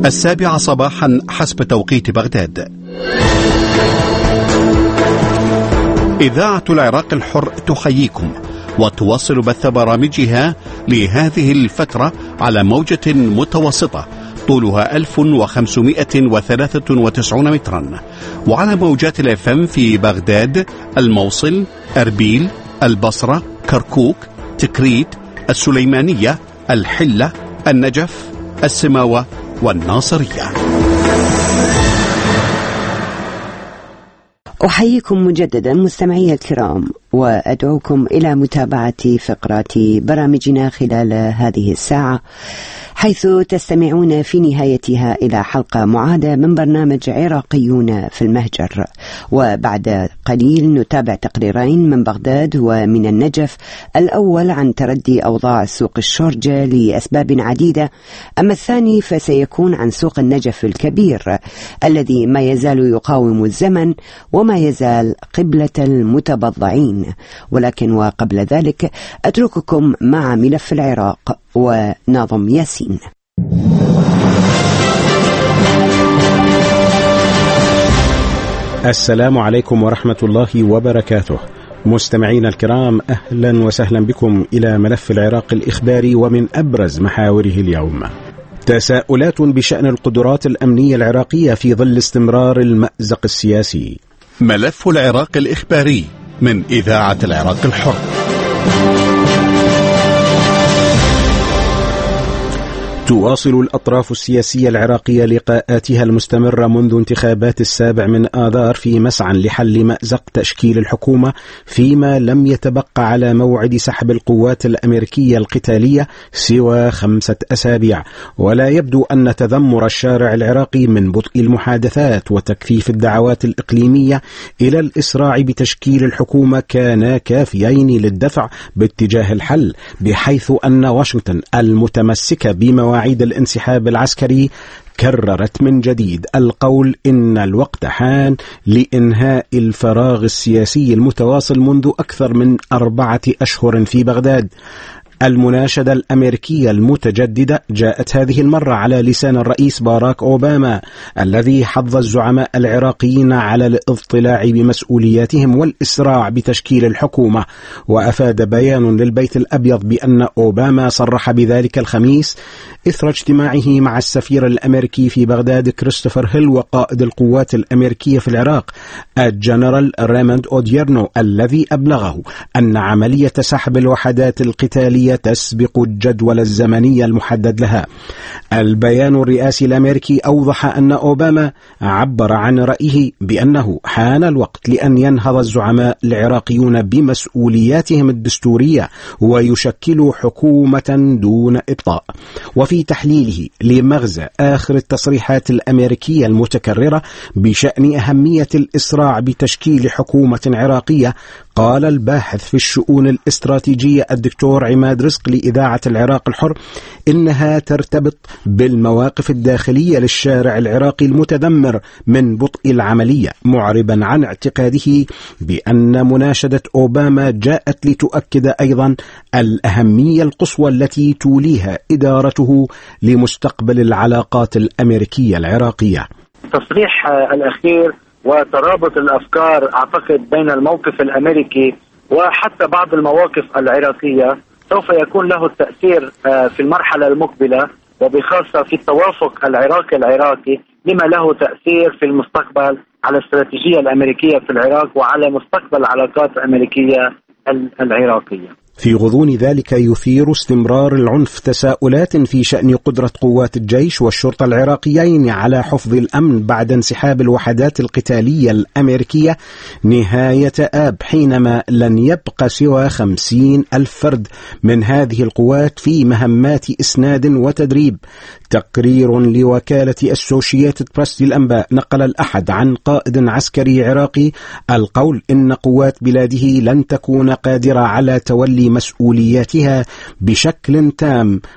7 صباحا حسب توقيت بغداد. إذاعة العراق الحر تحييكم وتواصل بث برامجها لهذه الفترة على موجة متوسطة طولها 1593 مترا، وعلى موجات الFM في بغداد، الموصل، أربيل، البصرة، كركوك، تكريت، السليمانية، الحلة، النجف، السماوة والناصرية. أحييكم مجددا مستمعي الكرام، وأدعوكم إلى متابعة فقرات برامجنا خلال هذه الساعة، حيث تستمعون في نهايتها إلى حلقة معادة من برنامج عراقيون في المهجر. وبعد قليل نتابع تقريرين من بغداد ومن النجف، الأول عن تردي أوضاع سوق الشورجة لأسباب عديدة، أما الثاني فسيكون عن سوق النجف الكبير الذي ما يزال يقاوم الزمن وما يزال قبلة المتبضعين. ولكن وقبل ذلك أترككم مع ملف العراق وناظم ياسين. السلام عليكم ورحمة الله وبركاته. مستمعين الكرام، أهلا وسهلا بكم إلى ملف العراق الإخباري ومن أبرز محاوره اليوم. تساؤلات بشأن القدرات الأمنية العراقية في ظل استمرار المأزق السياسي. ملف العراق الإخباري من إذاعة العراق الحر. تواصل الأطراف السياسية العراقية لقاءاتها المستمرة منذ انتخابات 7 آذار في مسعى لحل مأزق تشكيل الحكومة، فيما لم يتبقى على موعد سحب القوات الأمريكية القتالية سوى 5 أسابيع. ولا يبدو أن تذمر الشارع العراقي من بطء المحادثات وتكثيف الدعوات الإقليمية إلى الإسراع بتشكيل الحكومة كانا كافيين للدفع باتجاه الحل، بحيث أن واشنطن المتمسكة بمواعيد الانسحاب العسكري كررت من جديد القول إن الوقت حان لإنهاء الفراغ السياسي المتواصل منذ أكثر من 4 أشهر في بغداد. المناشدة الأمريكية المتجددة جاءت هذه المرة على لسان الرئيس باراك أوباما، الذي حض الزعماء العراقيين على الاضطلاع بمسؤولياتهم والإسراع بتشكيل الحكومة. وأفاد بيان للبيت الأبيض بأن أوباما صرح بذلك الخميس إثر اجتماعه مع السفير الأمريكي في بغداد كريستوفر هيل وقائد القوات الأمريكية في العراق الجنرال ريموند أوديرنو، الذي أبلغه أن عملية سحب الوحدات القتالية تسبق الجدول الزمني المحدد لها. البيان الرئاسي الأمريكي أوضح أن أوباما عبر عن رأيه بأنه حان الوقت لأن ينهض الزعماء العراقيون بمسؤولياتهم الدستورية ويشكلوا حكومة دون إبطاء. وفي تحليله لمغزى آخر التصريحات الأمريكية المتكررة بشأن أهمية الإسراع بتشكيل حكومة عراقية، قال الباحث في الشؤون الاستراتيجية الدكتور عماد رزق لإذاعة العراق الحر إنها ترتبط بالمواقف الداخلية للشارع العراقي المتذمر من بطء العملية، معربا عن اعتقاده بأن مناشدة أوباما جاءت لتؤكد أيضا الأهمية القصوى التي توليها إدارته لمستقبل العلاقات الأمريكية العراقية. تصريح الأخير وترابط الأفكار أعتقد بين الموقف الأمريكي وحتى بعض المواقف العراقية سوف يكون له التأثير في المرحلة المقبلة، وبخاصة في التوافق العراقي لما له تأثير في المستقبل على الاستراتيجية الأمريكية في العراق وعلى مستقبل العلاقات الأمريكية العراقية. في غضون ذلك يثير استمرار العنف تساؤلات في شأن قدرة قوات الجيش والشرطة العراقيين على حفظ الأمن بعد انسحاب الوحدات القتالية الأمريكية نهاية آب، حينما لن يبقى سوى 50,000 فرد من هذه القوات في مهمات إسناد وتدريب. تقرير لوكالة أسوشييتد بريس للأنباء نقل الأحد عن قائد عسكري عراقي القول إن قوات بلاده لن تكون قادرة على تولي مسؤولياتها بشكل تام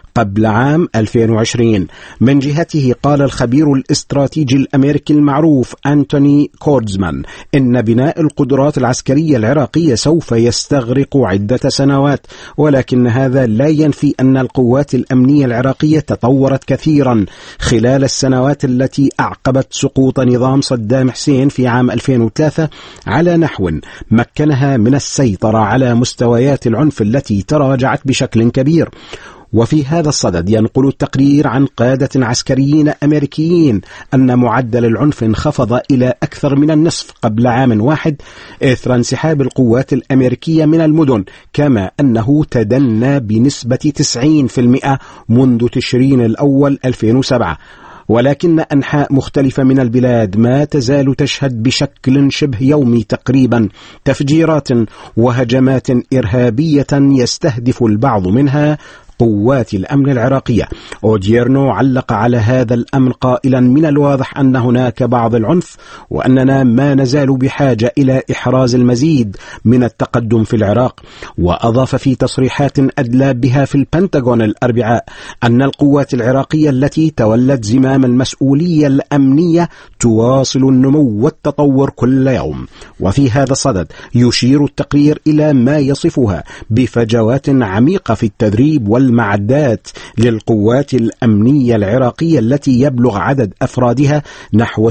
قبل عام 2020. من جهته قال الخبير الاستراتيجي الأمريكي المعروف أنتوني كورزمان إن بناء القدرات العسكرية العراقية سوف يستغرق عدة سنوات، ولكن هذا لا ينفي أن القوات الأمنية العراقية تطورت كثيرا خلال السنوات التي أعقبت سقوط نظام صدام حسين في عام 2003 على نحو مكنها من السيطرة على مستويات العنف التي تراجعت بشكل كبير. وفي هذا الصدد ينقل التقرير عن قادة عسكريين أمريكيين أن معدل العنف انخفض إلى أكثر من النصف قبل عام واحد إثر انسحاب القوات الأمريكية من المدن، كما أنه تدنى بنسبة 90% منذ تشرين الأول 2007. ولكن أنحاء مختلفة من البلاد ما تزال تشهد بشكل شبه يومي تقريبا تفجيرات وهجمات إرهابية يستهدف البعض منها قوات الأمن العراقية. أوديرنو علق على هذا الأمر قائلا: من الواضح أن هناك بعض العنف وأننا ما نزال بحاجة إلى إحراز المزيد من التقدم في العراق. وأضاف في تصريحات أدلى بها في البنتاغون الأربعاء أن القوات العراقية التي تولت زمام المسؤولية الأمنية تواصل النمو والتطور كل يوم. وفي هذا الصدد يشير التقرير إلى ما يصفها بفجوات عميقة في التدريب والمعدات للقوات الأمنية العراقية التي يبلغ عدد أفرادها نحو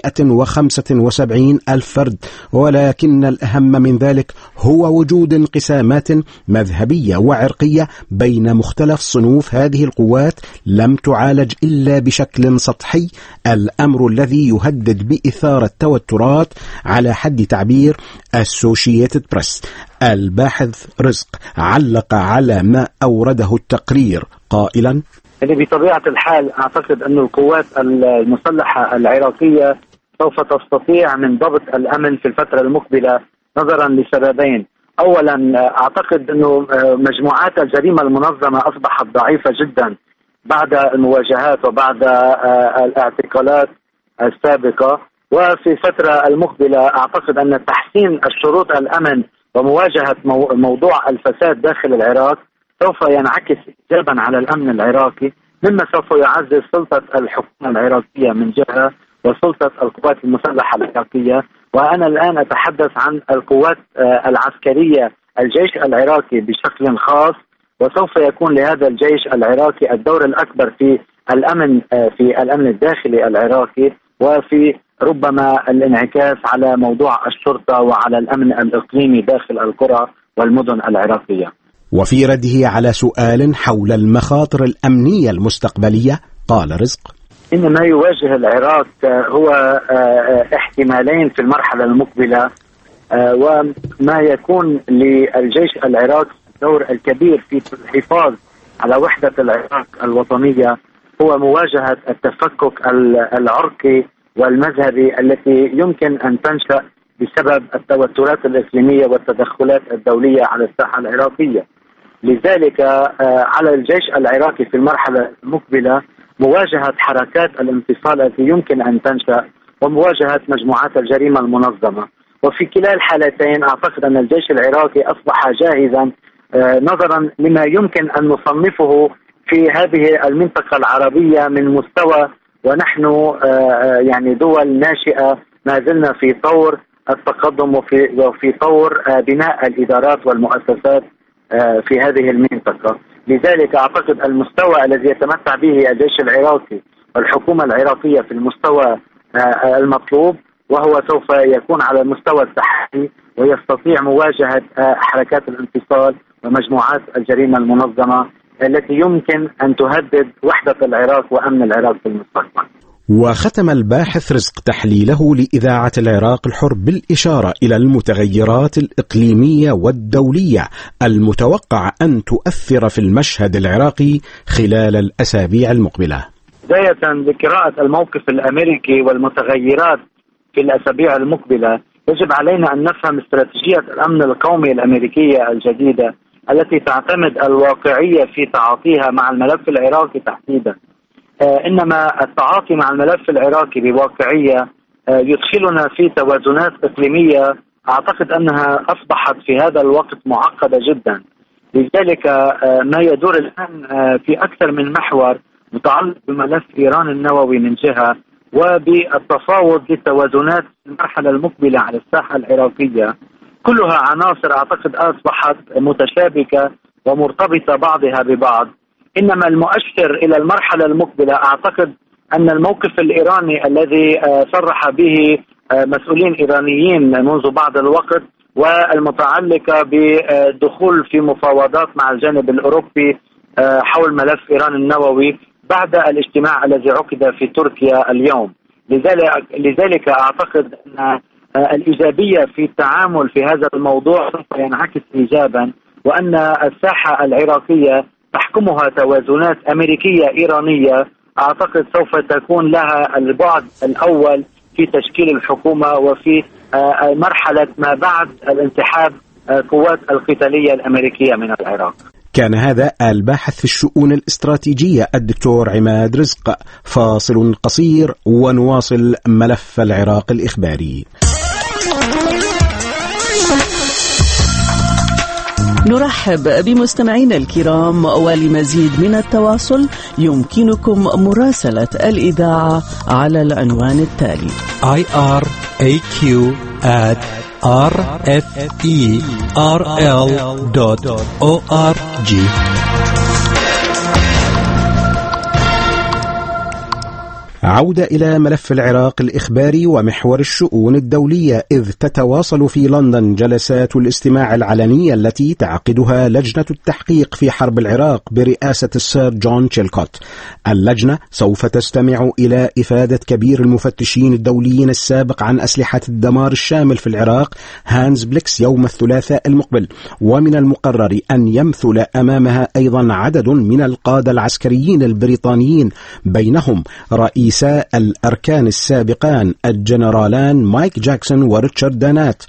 675 ألف فرد. ولكن الأهم من ذلك هو وجود انقسامات مذهبية وعرقية بين مختلف صنوف هذه القوات لم تعالج إلا بشكل سطحي، الأمر الذي يهدد بإثارة توترات على حد تعبير Associated Press. الباحث رزق علق على ما أورده التقرير قائلا: بطبيعة الحال أعتقد أن القوات المسلحة العراقية سوف تستطيع من ضبط الأمن في الفترة المقبلة نظرا لسببين. أولا، أعتقد أن مجموعات الجريمة المنظمة أصبحت ضعيفة جدا بعد المواجهات وبعد الاعتقالات السابقة، وفي الفترة المقبلة أعتقد أن تحسين الشروط الأمن ومواجهة موضوع الفساد داخل العراق سوف ينعكس إيجابا على الأمن العراقي، مما سوف يعزز سلطة الحكومة العراقية من جهة وسلطة القوات المسلحة العراقية. وأنا الآن أتحدث عن القوات العسكرية، الجيش العراقي بشكل خاص، وسوف يكون لهذا الجيش العراقي الدور الأكبر في الأمن الداخلي العراقي، وفي ربما الانعكاس على موضوع الشرطة وعلى الأمن الإقليمي داخل القرى والمدن العراقية. وفي رده على سؤال حول المخاطر الأمنية المستقبلية قال رزق: إن ما يواجه العراق هو احتمالين في المرحلة المقبلة، وما يكون للجيش العراقي الدور الكبير في الحفاظ على وحدة العراق الوطنية هو مواجهة التفكك العرقي والمذهبي التي يمكن أن تنشأ بسبب التوترات الإقليمية والتدخلات الدولية على الساحة العراقية. لذلك على الجيش العراقي في المرحلة المقبلة مواجهة حركات الانفصال التي يمكن أن تنشأ ومواجهة مجموعات الجريمة المنظمة. وفي كلا الحالتين أعتقد أن الجيش العراقي أصبح جاهزا نظرا لما يمكن أن نصنفه في هذه المنطقة العربية من مستوى، ونحن يعني دول ناشئة ما زلنا في طور التقدم وفي طور بناء الإدارات والمؤسسات في هذه المنطقة. لذلك أعتقد المستوى الذي يتمتع به الجيش العراقي والحكومة العراقية في المستوى المطلوب، وهو سوف يكون على المستوى التحدي ويستطيع مواجهة حركات الانفصال ومجموعات الجريمة المنظمة التي يمكن أن تهدد وحدة العراق وأمن العراق في المستقبل. وختم الباحث رزق تحليله لإذاعة العراق الحر بالإشارة إلى المتغيرات الإقليمية والدولية المتوقع أن تؤثر في المشهد العراقي خلال الأسابيع المقبلة. بداية بقراءة الموقف الأمريكي والمتغيرات في الأسابيع المقبلة، يجب علينا أن نفهم استراتيجية الأمن القومي الأمريكية الجديدة التي تعتمد الواقعية في تعاطيها مع الملف العراقي تحديدا. إنما التعاطي مع الملف العراقي بواقعية يدخلنا في توازنات إقليمية أعتقد أنها أصبحت في هذا الوقت معقدة جدا. لذلك ما يدور الآن في أكثر من محور متعلق بملف إيران النووي من جهة، وبالتفاوض للتوازنات المرحلة المقبلة على الساحة العراقية. كلها عناصر أعتقد أصبحت متشابكة ومرتبطة بعضها ببعض. إنما المؤشر إلى المرحلة المقبلة أعتقد أن الموقف الإيراني الذي صرح به مسؤولين إيرانيين منذ بعض الوقت، والمتعلقة بالدخول في مفاوضات مع الجانب الأوروبي حول ملف إيران النووي بعد الاجتماع الذي عقد في تركيا اليوم. لذلك أعتقد أن الإيجابية في التعامل في هذا الموضوع سوف ينعكس إيجابا، وأن الساحة العراقية تحكمها توازنات أمريكية إيرانية أعتقد سوف تكون لها البعد الأول في تشكيل الحكومة وفي مرحلة ما بعد الانسحاب قوات القتالية الأمريكية من العراق. كان هذا الباحث في الشؤون الاستراتيجية الدكتور عماد رزق. فاصل قصير ونواصل ملف العراق الإخباري. نرحب بمستمعينا الكرام، ولمزيد من التواصل يمكنكم مراسلة الإذاعة على العنوان التالي: iraq@rferl.org. عودة إلى ملف العراق الإخباري ومحور الشؤون الدولية، إذ تتواصل في لندن جلسات الاستماع العلنية التي تعقدها لجنة التحقيق في حرب العراق برئاسة السير جون تشيلكوت. اللجنة سوف تستمع إلى إفادة كبير المفتشين الدوليين السابق عن أسلحة الدمار الشامل في العراق هانز بليكس يوم الثلاثاء المقبل، ومن المقرر أن يمثل أمامها أيضا عدد من القادة العسكريين البريطانيين، بينهم رئيس الأركان السابقان الجنرالان مايك جاكسون وريتشارد دانات.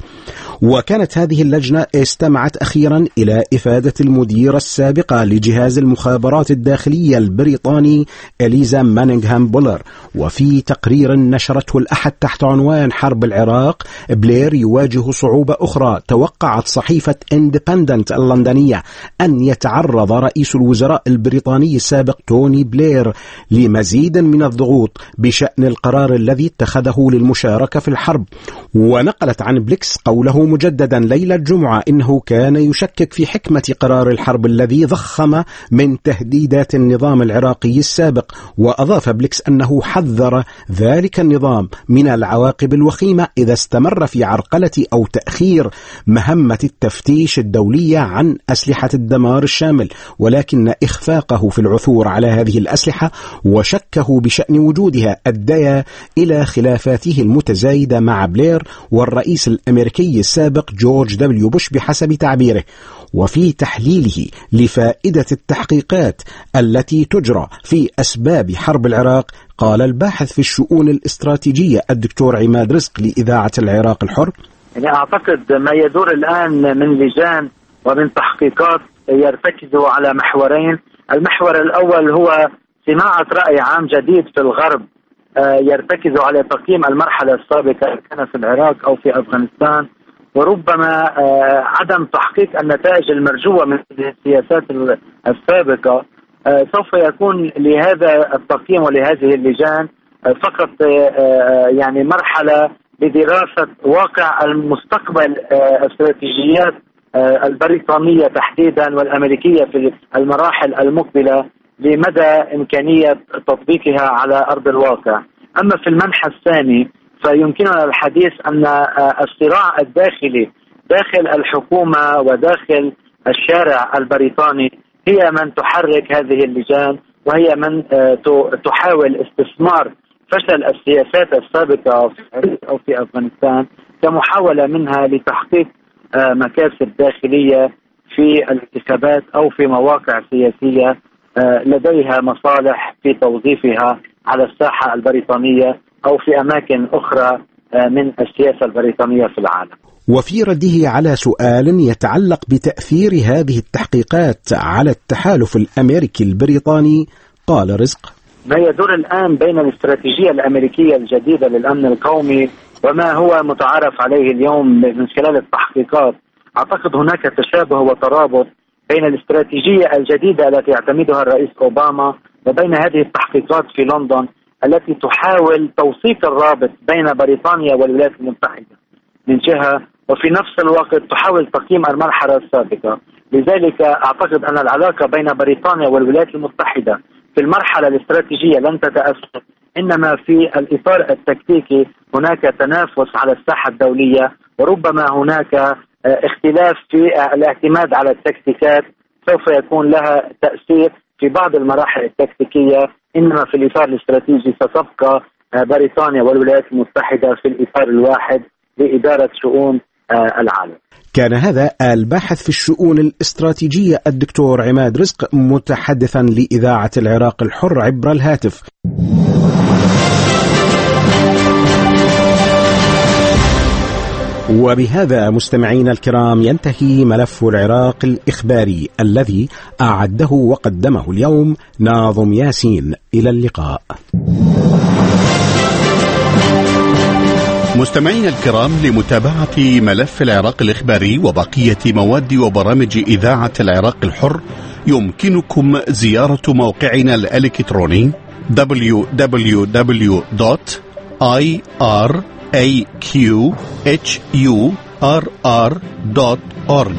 وكانت هذه اللجنة استمعت أخيرا إلى إفادة المديرة السابقة لجهاز المخابرات الداخلية البريطاني إليزا مانينغهام بولر. وفي تقرير نشرته الأحد تحت عنوان حرب العراق، بلير يواجه صعوبة أخرى. توقعت صحيفة إندبندنت اللندنية أن يتعرض رئيس الوزراء البريطاني السابق توني بلير لمزيد من الضغوط بشأن القرار الذي اتخذه للمشاركة في الحرب. ونقلت عن بليكس قوله مجددا ليلة الجمعة إنه كان يشكك في حكمة قرار الحرب الذي ضخم من تهديدات النظام العراقي السابق. وأضاف بليكس أنه حذر ذلك النظام من العواقب الوخيمة إذا استمر في عرقلة أو تأخير مهمة التفتيش الدولية عن أسلحة الدمار الشامل، ولكن إخفاقه في العثور على هذه الأسلحة وشكه بشأن وجودها أدى إلى خلافاته المتزايدة مع بلير والرئيس الأمريكي السابق جورج دبليو بوش بحسب تعبيره. وفي تحليله لفائدة التحقيقات التي تجرى في أسباب حرب العراق، قال الباحث في الشؤون الاستراتيجية الدكتور عماد رزق لإذاعة العراق الحر: أعتقد ما يدور الآن من لجان ومن تحقيقات يرتكز على محورين. المحور الأول هو صناعة رأي عام جديد في الغرب يرتكز على تقييم المرحلة السابقة كان في العراق أو في أفغانستان، وربما عدم تحقيق النتائج المرجوة من السياسات السابقة. سوف يكون لهذا التقييم ولهذه اللجان فقط يعني مرحلة لدراسة واقع المستقبل استراتيجيات البريطانية تحديدا والأمريكية في المراحل المقبلة لمدى إمكانية تطبيقها على أرض الواقع. أما في المنحى الثاني فيمكننا الحديث أن الصراع الداخلي داخل الحكومة وداخل الشارع البريطاني هي من تحرك هذه اللجان، وهي من تحاول استثمار فشل السياسات السابقة في العراق أو في أفغانستان كمحاولة منها لتحقيق مكاسب داخلية في الانتخابات أو في مواقع سياسية لديها مصالح في توظيفها على الساحة البريطانية أو في أماكن أخرى من السياسة البريطانية في العالم. وفي رده على سؤال يتعلق بتأثير هذه التحقيقات على التحالف الأمريكي البريطاني، قال رزق: ما يدور الآن بين الاستراتيجية الأمريكية الجديدة للأمن القومي وما هو متعارف عليه اليوم من خلال التحقيقات، أعتقد هناك تشابه وترابط بين الاستراتيجية الجديدة التي يعتمدها الرئيس أوباما وبين هذه التحقيقات في لندن التي تحاول توثيق الرابط بين بريطانيا والولايات المتحدة من جهة، وفي نفس الوقت تحاول تقييم المرحلة السابقة. لذلك أعتقد أن العلاقة بين بريطانيا والولايات المتحدة في المرحلة الاستراتيجية لن تتأثر، إنما في الإطار التكتيكي هناك تنافس على الساحة الدولية، وربما هناك اختلاف في الاعتماد على التكتيكات سوف يكون لها تأثير في بعض المراحل التكتيكية، إنما في الإطار الاستراتيجي ستبقى بريطانيا والولايات المتحدة في الإطار الواحد لإدارة شؤون العالم. كان هذا الباحث في الشؤون الاستراتيجية الدكتور عماد رزق متحدثا لإذاعة العراق الحر عبر الهاتف. وبهذا مستمعينا الكرام ينتهي ملف العراق الإخباري الذي أعده وقدمه اليوم ناظم ياسين. إلى اللقاء. مستمعينا الكرام، لمتابعة ملف العراق الإخباري وبقية مواد وبرامج إذاعة العراق الحر يمكنكم زيارة موقعنا الإلكتروني www.iraqhurr.org.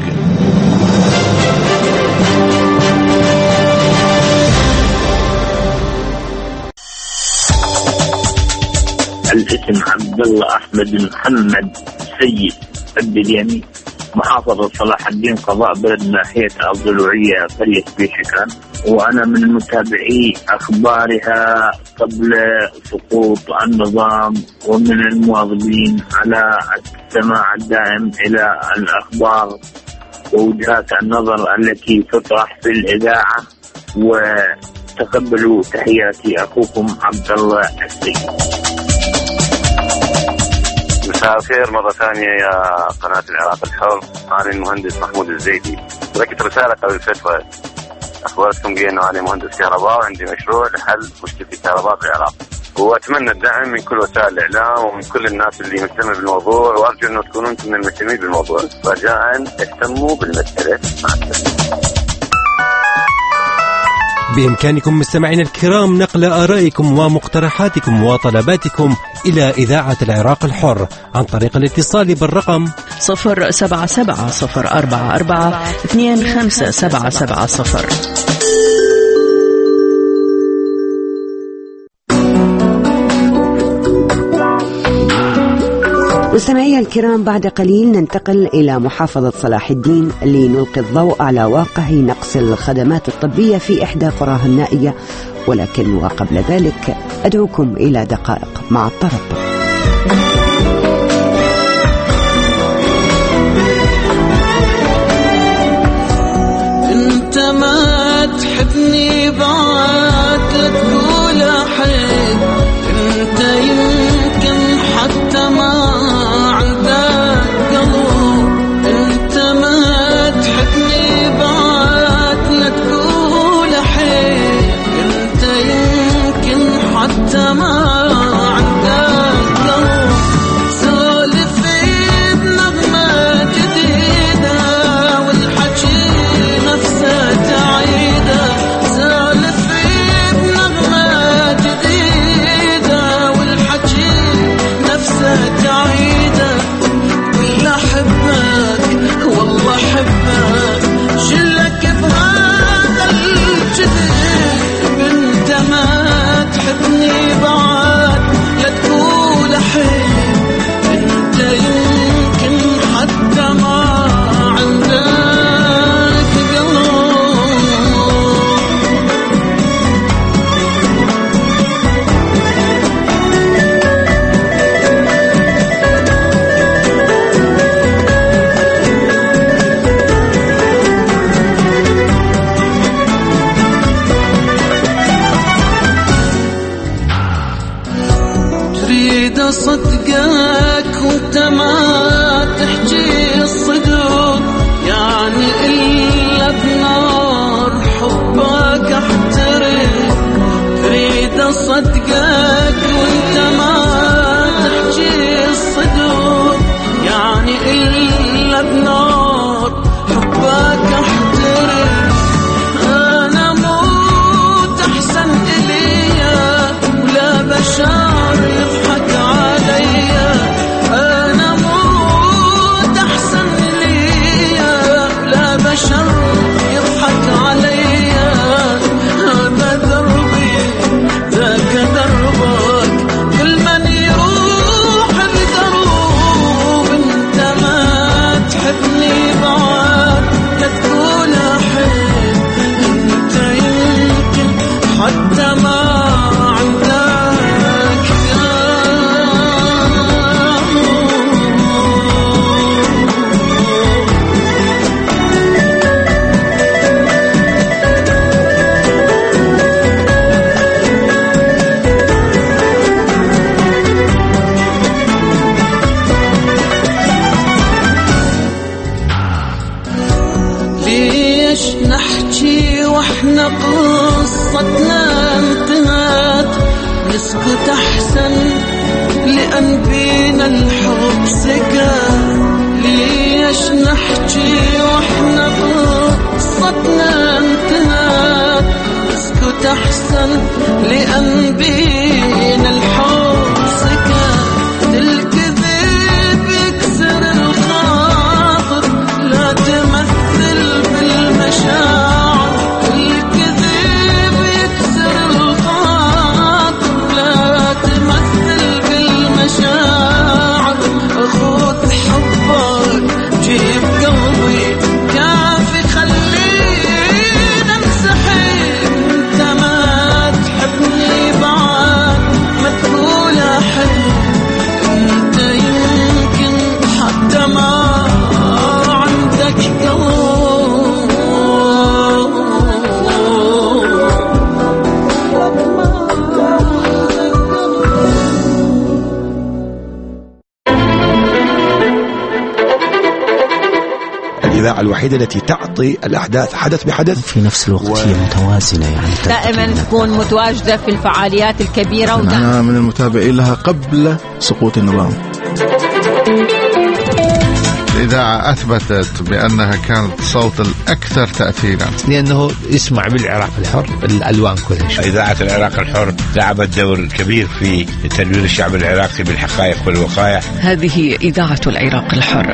الاسم عبد الله أحمد محمد سيد الدليمي، محافظة صلاح الدين، قضاء بلد ناحية الضلوعية، قرية بيشكان. وأنا من متابعي أخبارها قبل سقوط النظام، ومن المواظبين على السماع الدائم إلى الأخبار ووجهات النظر التي تطرح في الإذاعة. وتقبلوا تحياتي، أخوكم عبد الله السيد. مساء الخير مرة ثانية يا قناة العراق الحر. أنا المهندس محمود الزيدي، تركت رسالة قبل فترة أخبرتكم بي أنه أنا مهندس كهرباء وعندي مشروع لحل مشكلة الكهرباء في العراق، وأتمنى الدعم من كل وسائل الإعلام ومن كل الناس اللي مهتمة بالموضوع، وأرجو أنه تكونوا أنتم من المهتمين بالموضوع. رجاءً اهتموا بالمسألة. مع السلامة. بإمكانكم مستمعينا الكرام نقل آرائكم ومقترحاتكم وطلباتكم إلى إذاعة العراق الحر عن طريق الاتصال بالرقم 077-044-25770. مستمعي الكرام، بعد قليل ننتقل إلى محافظة صلاح الدين لنلقي الضوء على واقع نقص الخدمات الطبية في إحدى قراها النائية، ولكن وقبل ذلك أدعوكم إلى دقائق مع الطرب. انت ما تحبني بعد لا تقول أحد، انت يمكن حتى ما صدقك وانت ما تحجي الصدق، يعني إلا بنار حبك احترق. تريد صدقك وانت ما تحجي الصدق، يعني إلا بنار حبك احترق. واحنا قصتنا انتهت، نسكت احسن لأن بينا الحب سكت. ليش نحكي واحنا قصتنا انتهت، نسكت احسن لأن بينا الحب سكت. الكذب يكسر الخاطر، لا تمثل بالمشاعر. الكذب يكسر الخاطر، لا تمثل بالمشاعر. خذ حبك جيب قلبي كافي، خلينا نسحب. انت ما تحبني بعد ما تقول احب، انت يمكن حتى ما عندك قلب. الإذاعة الوحيدة التي تعطي الأحداث حدث بحدث، في نفس الوقت هي متوازنة، يعني دائما تكون متواجدة في الفعاليات الكبيرة. أنا من المتابعين لها قبل سقوط النظام. الإذاعة أثبتت بأنها كانت صوت الأكثر تأثيرا، لأنه يسمع بالعراق الحر الألوان كلها. إذاعة العراق الحر لعبت دور كبير في تدوير الشعب العراقي بالحقائق والوقائع. هذه إذاعة العراق الحر.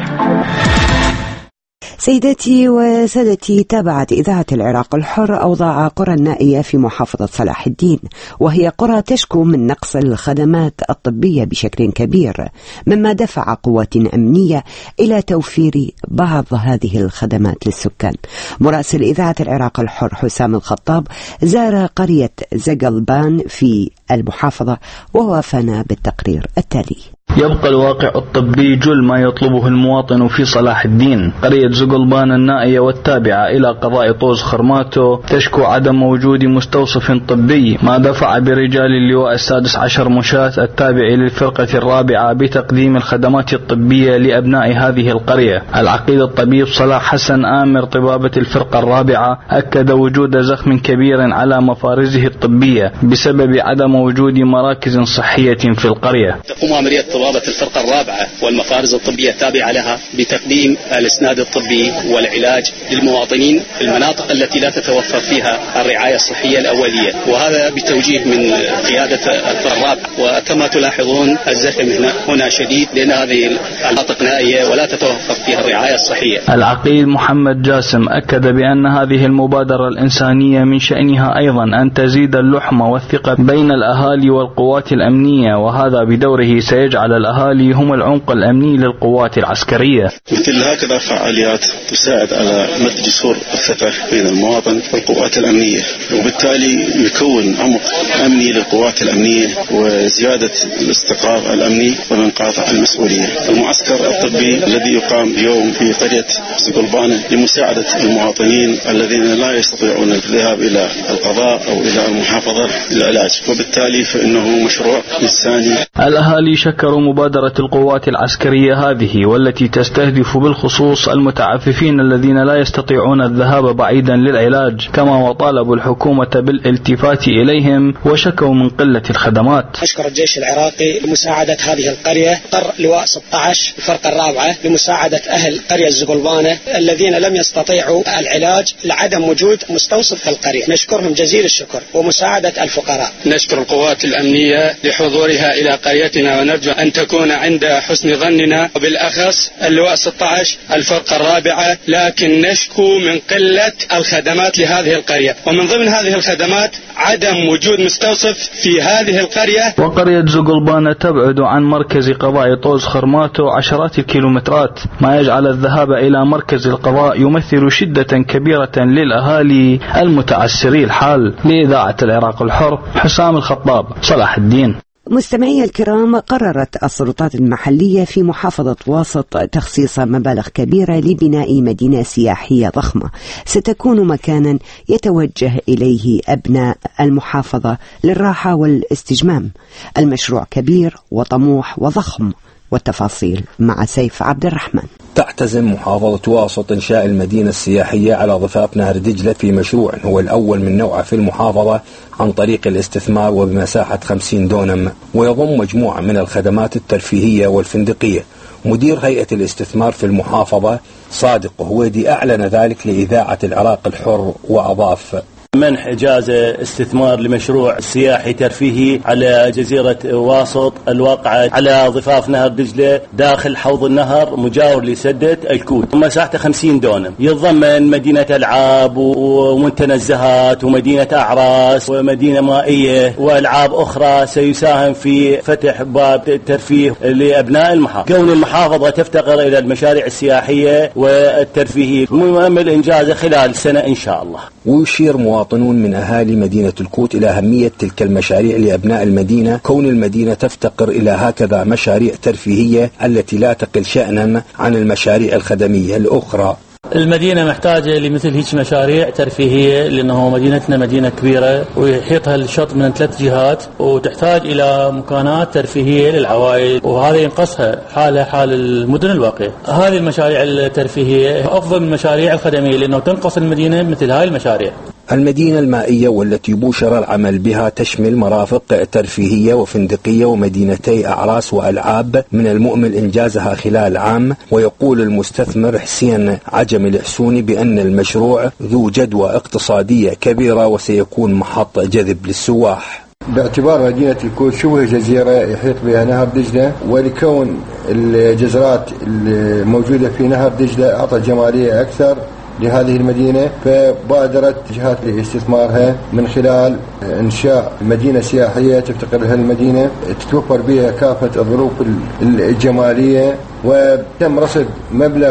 سيداتي وسادتي، تابعت إذاعة العراق الحر أوضاع قرى النائية في محافظة صلاح الدين، وهي قرى تشكو من نقص الخدمات الطبية بشكل كبير، مما دفع قوات أمنية إلى توفير بعض هذه الخدمات للسكان. مراسل إذاعة العراق الحر حسام الخطاب زار قرية زقلبان في المحافظة ووافانا بالتقرير التالي. يبقى الواقع الطبي جل ما يطلبه المواطن في صلاح الدين. قرية زقلبان النائية والتابعة إلى قضاء طوز خرماتو تشكو عدم وجود مستوصف طبي، ما دفع برجال اللواء السادس عشر مشاة التابع للفرقة الرابعة بتقديم الخدمات الطبية لأبناء هذه القرية. العقيد الطبيب صلاح حسن آمر طبابة الفرقة الرابعة أكد وجود زخم كبير على مفارزه الطبية بسبب عدم وجود مراكز صحية في القرية. تقوم عملية طبابة الفرقة الرابعة والمفارز الطبية التابعة لها بتقديم الإسناد الطبي والعلاج للمواطنين في المناطق التي لا تتوفر فيها الرعاية الصحية الأولية، وهذا بتوجيه من قيادة الفرقة الرابعة. وكما تلاحظون الزخم هنا شديد لأن هذه المناطق نائية ولا تتوفر فيها الرعاية الصحية. العقيد محمد جاسم أكد بأن هذه المبادرة الإنسانية من شأنها أيضا أن تزيد اللحمة والثقة بين الأهالي والقوات الأمنية، وهذا بدوره سيجعل الأهالي هم العمق الأمني للقوات العسكرية. مثل هكذا فعاليات تساعد على مد جسور الثقة بين المواطن والقوات الأمنية، وبالتالي يكون عمق أمني للقوات الأمنية وزيادة الاستقرار الأمني وانقاطع المسؤولية. المعسكر الطبي الذي يقام اليوم في قرية زقلبان لمساعدة المواطنين الذين لا يستطيعون الذهاب إلى القضاء أو إلى المحافظة للعلاج، وبالتالي فإنه مشروع إنساني. الأهالي شكروا مبادرة القوات العسكرية هذه، والتي تستهدف بالخصوص المتعففين الذين لا يستطيعون الذهاب بعيدا للعلاج، كما وطالبوا الحكومة بالالتفات إليهم وشكوا من قلة الخدمات. أشكر الجيش العراقي لمساعدة هذه القرية، قر لواء 16 الفرقة الرابعة لمساعدة أهل قرية الزقلبانة الذين لم يستطيعوا العلاج لعدم وجود مستوصف في القرية. نشكرهم جزيل الشكر ومساعدة الفقراء. نشكر القوات الأمنية لحضورها إلى قريتنا، ونرجو أن تكون عند حسن ظننا، وبالأخص اللواء 16 الفرقة الرابعة. لكن نشكو من قلة الخدمات لهذه القرية، ومن ضمن هذه الخدمات عدم وجود مستوصف في هذه القرية. وقرية زقلبان تبعد عن مركز قضاء طوز خرماتو عشرات الكيلومترات، ما يجعل الذهاب إلى مركز القضاء يمثل شدة كبيرة للأهالي المتعسري الحال. لإذاعة العراق الحر حسام الخطاب، صلاح الدين. مستمعي الكرام، قررت السلطات المحلية في محافظة واسط تخصيص مبالغ كبيرة لبناء مدينة سياحية ضخمة ستكون مكانا يتوجه إليه أبناء المحافظة للراحة والاستجمام. المشروع كبير وطموح وضخم والتفاصيل مع سيف عبد الرحمن. تعتزم محافظة واسط إنشاء المدينة السياحية على ضفاف نهر دجلة في مشروع هو الأول من نوعه في المحافظة عن طريق الاستثمار وبمساحة 50 دونم، ويضم مجموعة من الخدمات الترفيهية والفندقية. مدير هيئة الاستثمار في المحافظة صادق هويدي أعلن ذلك لإذاعة العراق الحر وأضاف: منح إجازة استثمار لمشروع سياحي ترفيهي على جزيرة واسط الواقعة على ضفاف نهر دجلة داخل حوض النهر مجاور لسدة الكوت، مساحته 50 دونم. يتضمن مدينة ألعاب ومنتزهات ومدينة أعراس ومدينة مائية وألعاب أخرى. سيساهم في فتح باب الترفيه لأبناء المحافظة. كون المحافظة تفتقر إلى المشاريع السياحية والترفيهية، مؤمل إنجازه خلال سنة إن شاء الله. ويشير مواطنون من أهالي مدينة الكوت إلى أهمية تلك المشاريع لأبناء المدينة، كون المدينة تفتقر إلى هكذا مشاريع ترفيهية التي لا تقل شأنا عن المشاريع الخدمية الأخرى. المدينة محتاجة لمثل هيك مشاريع ترفيهية، لأنه مدينتنا مدينة كبيرة ويحيطها الشط من 3 جهات، وتحتاج إلى مكانات ترفيهية للعوائل، وهذا ينقصها حال المدن الواقعة. هذه المشاريع الترفيهية أفضل من المشاريع الخدمية، لأنه تنقص المدينة مثل هاي المشاريع. المدينة المائية والتي بوشر العمل بها تشمل مرافق ترفيهية وفندقية ومدينتي أعراس وألعاب، من المؤمل إنجازها خلال عام. ويقول المستثمر حسين عجم الحسوني بأن المشروع ذو جدوى اقتصادية كبيرة وسيكون محط جذب للسواح. باعتبار مدينة الكوت شبه جزيرة يحيط بها نهر دجلة، ولكون الجزرات الموجودة في نهر دجلة أعطت جمالية أكثر لهذه المدينة، فبادرت جهات لاستثمارها من خلال إنشاء مدينة سياحية تفتقر لها المدينة، تتوفر بها كافة الظروف الجمالية. وتم رصد مبلغ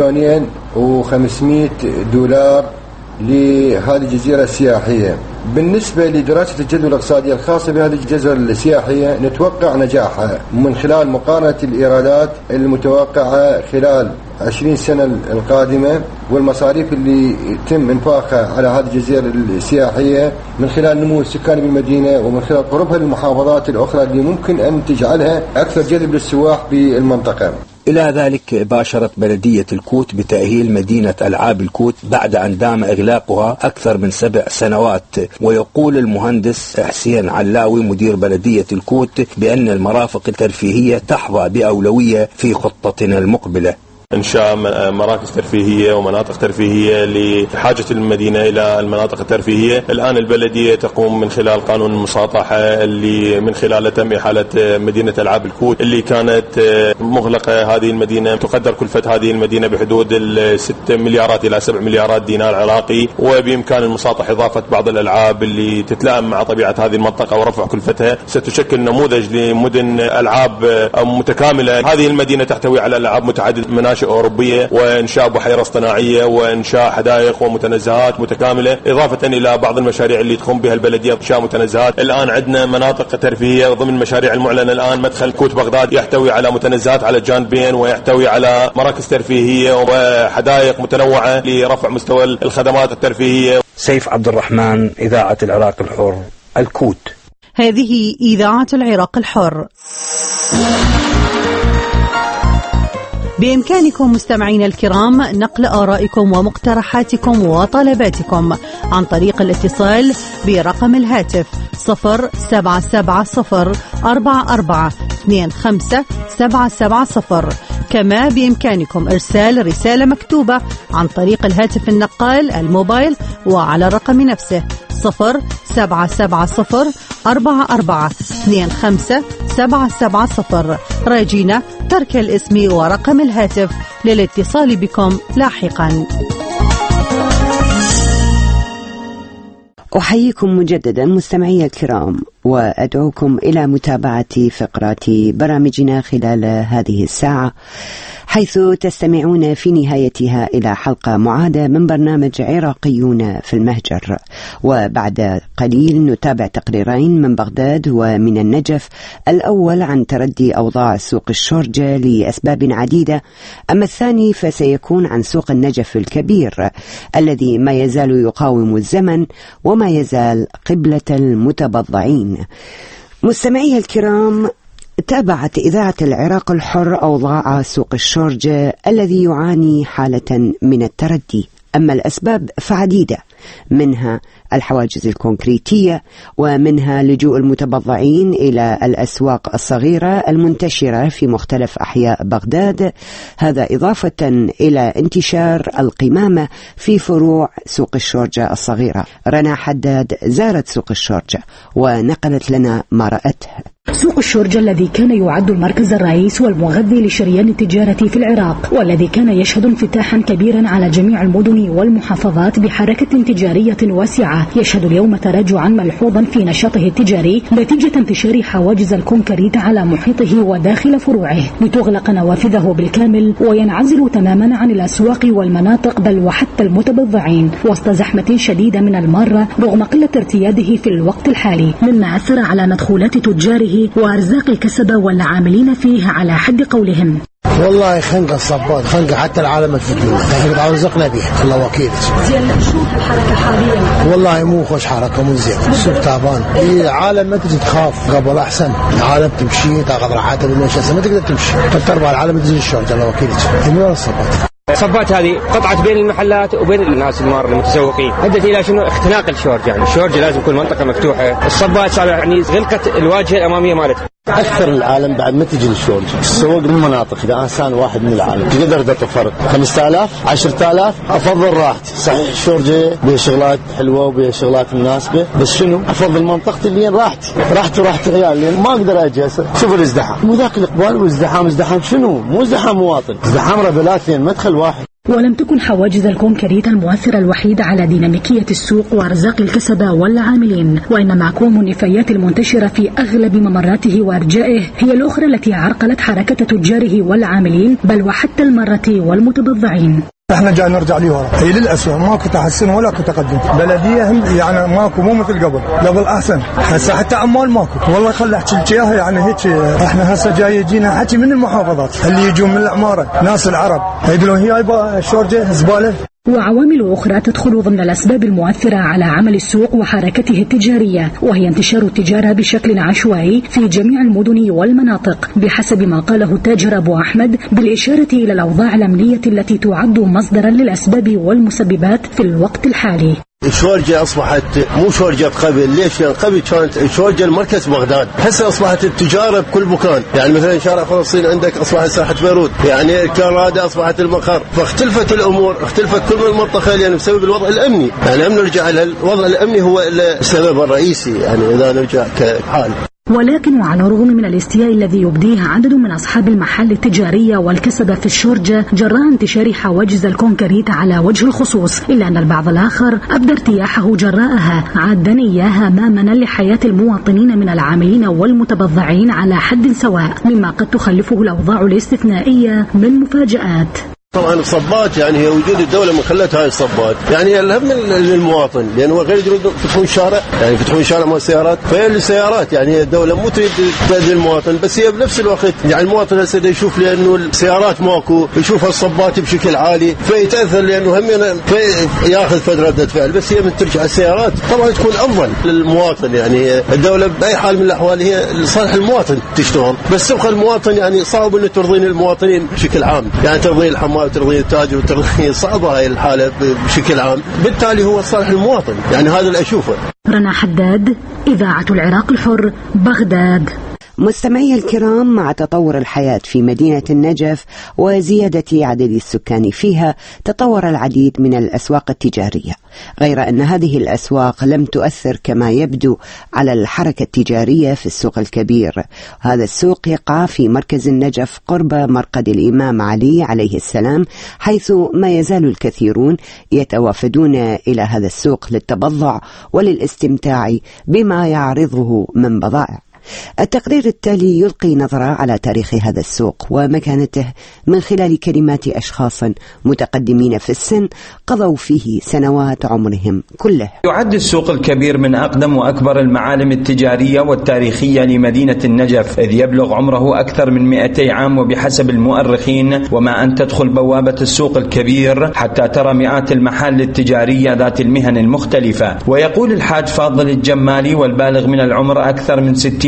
$2,500,000 لهذه الجزيرة السياحية. بالنسبة لدراسة الجدوى الاقتصادية الخاصة بهذه الجزر السياحية، نتوقع نجاحها من خلال مقارنة الإيرادات المتوقعة خلال 20 سنة القادمة والمصاريف اللي يتم انفاقها على هذه الجزيرة السياحية من خلال نمو السكاني بالمدينة ومن خلال قربها للمحافظات الأخرى اللي ممكن أن تجعلها أكثر جذب للسواح بالمنطقة. إلى ذلك باشرت بلدية الكوت بتأهيل مدينة ألعاب الكوت بعد أن دام إغلاقها أكثر من 7 سنوات. ويقول المهندس حسين علاوي مدير بلدية الكوت بأن المرافق الترفيهية تحظى بأولوية في خطتنا المقبلة. إنشاء مراكز ترفيهية ومناطق ترفيهية لحاجة المدينة إلى المناطق الترفيهية. الآن البلدية تقوم من خلال قانون المساطحة اللي من خلاله تم إحالة مدينة ألعاب الكوت اللي كانت مغلقة. هذه المدينة تقدر كلفة هذه المدينة بحدود 6 مليارات إلى 7 مليارات دينار عراقي، وبإمكان المساطح إضافة بعض الألعاب اللي تتلائم مع طبيعة هذه المنطقة ورفع كلفتها. ستشكل نموذج لمدن ألعاب متكاملة. هذه المدينة تحتوي على ألعاب متعددة، مناشئ أوروبية، وإنشاء بحيرة اصطناعية، وإنشاء حدائق ومتنزهات متكاملة، إضافة إلى بعض المشاريع اللي تقوم بها البلدية إنشاء متنزهات. الآن عندنا مناطق ترفيهية ضمن المشاريع المعلنة الآن. مدخل كوت بغداد يحتوي على متنزهات على الجانبين، ويحتوي على مراكز ترفيهية وحدائق متنوعة لرفع مستوى الخدمات الترفيهية. سيف عبد الرحمن، إذاعة العراق الحر، الكوت. هذه إذاعة العراق الحر. بإمكانكم مستمعينا الكرام نقل آرائكم ومقترحاتكم وطلباتكم عن طريق الاتصال برقم الهاتف 077044257770. كما بإمكانكم إرسال رسالة مكتوبة عن طريق الهاتف النقال الموبايل وعلى الرقم نفسه 077044257770. راجينا ترك الاسم ورقم الهاتف للاتصال بكم لاحقا. أحييكم مجددا مستمعي الكرام، وأدعوكم إلى متابعة فقرات برامجنا خلال هذه الساعة، حيث تستمعون في نهايتها إلى حلقة معادة من برنامج عراقيون في المهجر. وبعد قليل نتابع تقريرين من بغداد ومن النجف، الأول عن تردي أوضاع سوق الشورجة لأسباب عديدة، أما الثاني فسيكون عن سوق النجف الكبير الذي ما يزال يقاوم الزمن وما يزال قبلة المتبضعين. مستمعي الكرام، تابعت إذاعة العراق الحر أوضاع سوق الشورجة الذي يعاني حالة من التردي. أما الأسباب فعديدة، منها الحواجز الكونكريتية، ومنها لجوء المتبضعين إلى الأسواق الصغيرة المنتشرة في مختلف أحياء بغداد، هذا إضافة إلى انتشار القمامة في فروع سوق الشورجة الصغيرة. رنا حداد زارت سوق الشورجة ونقلت لنا ما رأته. سوق الشورجة الذي كان يعد المركز الرئيس والمغذي لشريان التجارة في العراق، والذي كان يشهد انفتاحا كبيرا على جميع المدن والمحافظات بحركة تجارية واسعة، يشهد اليوم تراجعا ملحوظا في نشاطه التجاري نتيجة انتشار حواجز الكونكريت على محيطه وداخل فروعه لتغلق نوافذه بالكامل وينعزل تماما عن الأسواق والمناطق بل وحتى المتبضعين وسط زحمة شديدة من المارة رغم قلة ارتياده في الوقت الحالي، مما أثر على مدخولات تجاره وأرزاق الكسبة والعاملين فيه على حد قولهم. والله خنقة الصباط، خنقة حتى العالم الفتنة، لكن رزقنا بها الله وكيل. زين شو الحركة حاليا؟ والله مو خوش حركة، مو زين، السوق تعبان. العالم ما تجي تخاف، قبل أحسن، العالم تمشي تاخذ راحتها بالمشي، ما تقدر تمشي، تربع العالم تجي الشورجة الله وكيل. من وين الصباط؟ الصبات هذه قطعت بين المحلات وبين الناس المار المتسوقين، ادت الى شنو؟ اختناق الشورجه، يعني الشورجه لازم تكون منطقه مفتوحه، الصبات صار يعني غلقت الواجهه الاماميه مالتها. اكثر العالم بعد ما تجي للشورجه، السوق بالمناطق اذا انسان واحد من العالم تقدر تدفع فرق 5000 10000 افضل راحتي، صحيح الشورجه بها شغلات حلوه وبها شغلات مناسبه، بس شنو؟ افضل منطقتي اللي راحتي وراحت عيال، لان ما اقدر اجي شوف الازدحام، مو ذاك الاقبال والازدحام شنو؟ مو ازدحام مواطن، ازدحام ربلات لين مدخل واحد. ولم تكن حواجز الكونكريت المؤثرة الوحيدة على ديناميكية السوق وأرزاق الكسبة والعاملين، وإنما كوم النفايات المنتشرة في أغلب ممراته وأرجائه هي الأخرى التي عرقلت حركة تجاره والعاملين بل وحتى المرة والمتبضعين. احنا جاي نرجع لي ورا، هي للأسوأ، ماكو تحسن ولا تقدم، بلدية هم يعني ماكو، مو مثل قبل احسن، هسه حتى عمال ماكو، والله خلي احكي لك اياها يعني هيك. احنا هسه جاي يجينا حكي من المحافظات اللي يجون من العمارة، ناس العرب يقولون هي الشورجة زبالة. وعوامل أخرى تدخل ضمن الأسباب المؤثرة على عمل السوق وحركته التجارية، وهي انتشار التجارة بشكل عشوائي في جميع المدن والمناطق بحسب ما قاله التاجر أبو أحمد، بالإشارة إلى الأوضاع الأمنية التي تعد مصدرا للأسباب والمسببات في الوقت الحالي. الشورجة أصبحت مو شورجة قبل، ليش؟ لأن قبل كانت الشورجة المركز بغداد، هسه أصبحت التجارة بكل مكان، يعني مثلا شارع فلسطين عندك أصبحت ساحة بيروت، يعني الكرادة أصبحت المقر، فاختلفت الأمور، اختلفت كل من المنطقة يعني بسبب الوضع الأمني، يعني نرجع إلى الوضع الأمني هو السبب الرئيسي، يعني إذا نرجع كحال. ولكن وعلى الرغم من الاستياء الذي يبديه عدد من أصحاب المحال التجارية والكسبة في الشورجة جراء انتشار حواجز الكونكريت على وجه الخصوص، إلا أن البعض الآخر أبدى ارتياحه جراءها، عادا إياها مامنا لحياة المواطنين من العاملين والمتبضعين على حد سواء، مما قد تخلفه الأوضاع الاستثنائية من مفاجآت. طبعا الصبات يعني هي وجود الدولة من خلت هاي الصبات، يعني الهم للمواطن، لأنه هو غير يريدون يفتحون شارع، يعني يفتحون شارع مال السيارات، فهي للسيارات، يعني الدولة مو تريد تأذي المواطن، بس هي بنفس الوقت يعني المواطن هسه يشوف لأنه السيارات ماكو، يشوف الصبات بشكل عالي فيتأثر، لأنه هم ياخذ ردة فعل، بس هي من ترجع السيارات طبعا تكون أفضل للمواطن، يعني الدولة بأي حال من الأحوال هي لصالح المواطن تشتغل، بس تبقى المواطن يعني صعب إنه ترضين المواطنين بشكل عام، يعني ترضي الحمال وترضي التاجر وترضي، صعبة هاي الحالة بشكل عام، بالتالي هو صالح المواطن، يعني هذا اللي أشوفه. رنا حداد، إذاعة العراق الحر، بغداد. مستمعي الكرام، مع تطور الحياة في مدينة النجف وزيادة عدد السكان فيها، تطور العديد من الأسواق التجارية، غير أن هذه الأسواق لم تؤثر كما يبدو على الحركة التجارية في السوق الكبير. هذا السوق يقع في مركز النجف قرب مرقد الإمام علي عليه السلام، حيث ما يزال الكثيرون يتوافدون إلى هذا السوق للتبضع وللاستمتاع بما يعرضه من بضائع. التقرير التالي يلقي نظرة على تاريخ هذا السوق ومكانته من خلال كلمات أشخاص متقدمين في السن قضوا فيه سنوات عمرهم كله. يعد السوق الكبير من أقدم وأكبر المعالم التجارية والتاريخية لمدينة النجف، إذ يبلغ عمره أكثر من 200 عام، وبحسب المؤرخين وما أن تدخل بوابة السوق الكبير حتى ترى مئات المحال التجارية ذات المهن المختلفة. ويقول الحاج فاضل الجمالي والبالغ من العمر أكثر من 60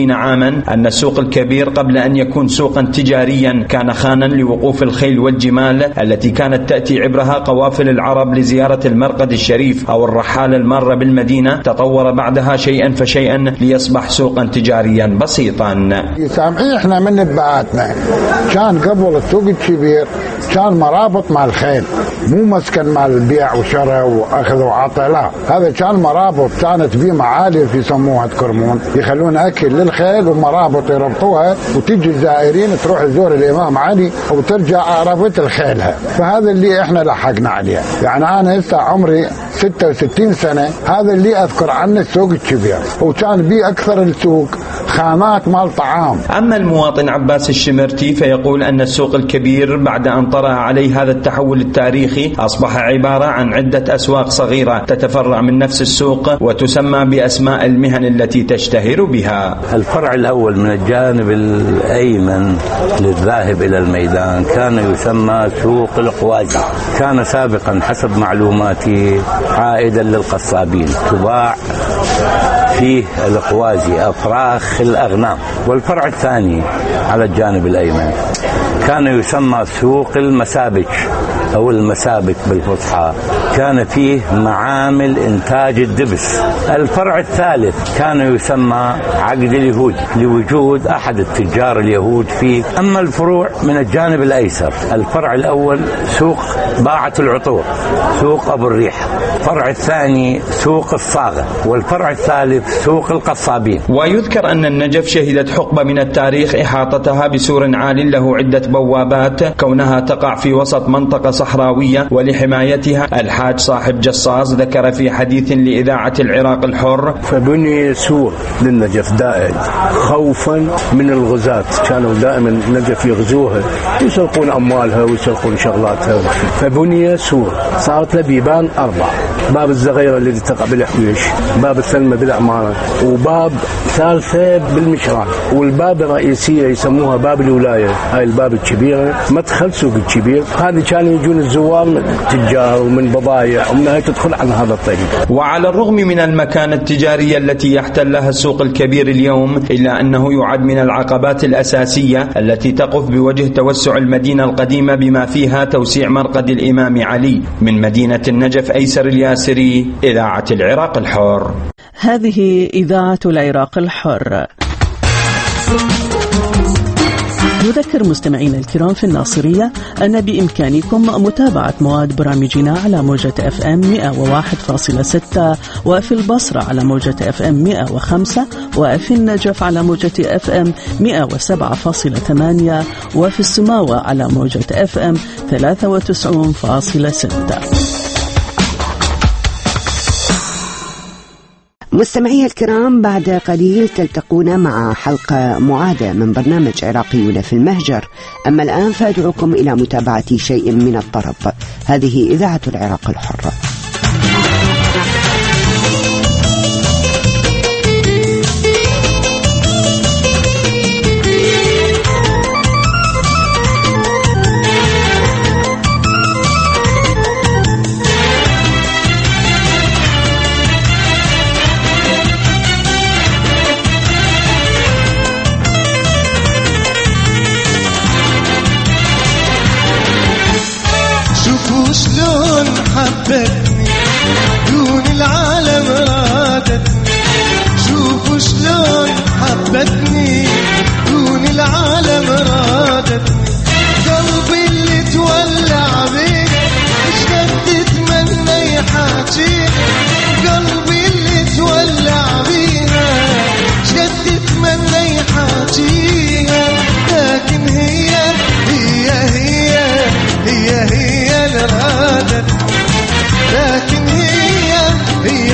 20 عاما أن السوق الكبير قبل أن يكون سوقا تجاريا كان خانا لوقوف الخيل والجمال التي كانت تأتي عبرها قوافل العرب لزيارة المرقد الشريف أو الرحالة المارة بالمدينة. تطور بعدها شيئا فشيئا ليصبح سوقا تجاريا بسيطا. سامعين احنا من نبعاتنا كان قبل السوق الكبير كان مرابط مع الخيل، مو مسكن مع البيع وشراء واخذ وعطاء، لا هذا كان مرابط، كانت بيه معالف يسموها تكرمون، يخلون اكل للخيل ومرابط يربطوها وتجي الزائرين تروح تزور الامام علي وترجع عربة الخيلها. فهذا اللي احنا لحقنا عليه. يعني انا هسه عمري 66 سنة، هذا اللي اذكر عنه السوق الكبير، وكان بيه اكثر السوق خامات مال طعام. اما المواطن عباس الشمرتي فيقول ان السوق الكبير بعد ان طرأ عليه هذا التحول التاريخي اصبح عبارة عن عدة اسواق صغيرة تتفرع من نفس السوق وتسمى باسماء المهن التي تشتهر بها. الفرع الاول من الجانب الايمن للذاهب الى الميدان كان يسمى سوق القوازي، كان سابقا حسب معلوماتي عائدا للقصابين، تباع فيه القوازي أفراخ الأغنام. والفرع الثاني على الجانب الأيمن كان يسمى سوق المسابك أو المسابك بالفصحى، كان فيه معامل إنتاج الدبس. الفرع الثالث كان يسمى عقد اليهود لوجود أحد التجار اليهود فيه. أما الفروع من الجانب الأيسر، الفرع الأول سوق باعة العطور، سوق أبو الريح، الفرع الثاني سوق الصاغة، والفرع الثالث سوق القصابين. ويذكر أن النجف شهدت حقبة من التاريخ إحاطتها بسور عال له عدة بوابات كونها تقع في وسط منطقة صحراوية، ولحمايتها الحاج صاحب جصاص ذكر في حديث لإذاعة العراق الحر: فبني سور للنجف دائم خوفا من الغزاة، كانوا دائما النجف يغزوها يسرقون أموالها ويسرقون شغلاتها، فبني سور صارت له بيبان 4، باب الزغيرة الذي تقع بالحويش، باب الثلمة بالعمارة، وباب ثالثة بالمشران، والباب الرئيسية يسموها باب الولاية، هاي الباب الكبيرة مدخل سوق الكبير. هذه كانوا يجون الزوار من تجار ومن بضائع ومن هاي تدخل عن هذا الطريق. وعلى الرغم من المكانة التجارية التي يحتلها السوق الكبير اليوم، إلا أنه يعد من العقبات الأساسية التي تقف بوجه توسع المدينة القديمة بما فيها توسيع مرقد الإمام علي. من مدينة النجف، أيسر الياسري، إذاعة العراق الحر. هذه إذاعة العراق الحر. نذكر مستمعينا الكرام في الناصرية أن بإمكانكم متابعة مواد برامجنا على موجة FM 101.6، وفي البصرة على موجة FM 105، وفي النجف على موجة FM 107.8، وفي السماوة على موجة FM 93.6. مستمعي الكرام، بعد قليل تلتقون مع حلقة معادة من برنامج عراقيون في المهجر. أما الآن فأدعوكم إلى متابعة شيء من الطرب. هذه إذاعة العراق الحرة. شلون حبتني دون العالم رادتني، شوفوا شلون حبتني دون العالم رادتني، قلبي اللي تولع بيه شقد تتمنى يحاكيه، قلبي اللي تولع بيها شقد تتمنى يحاكيها، لكن هي الرادت، لكن هي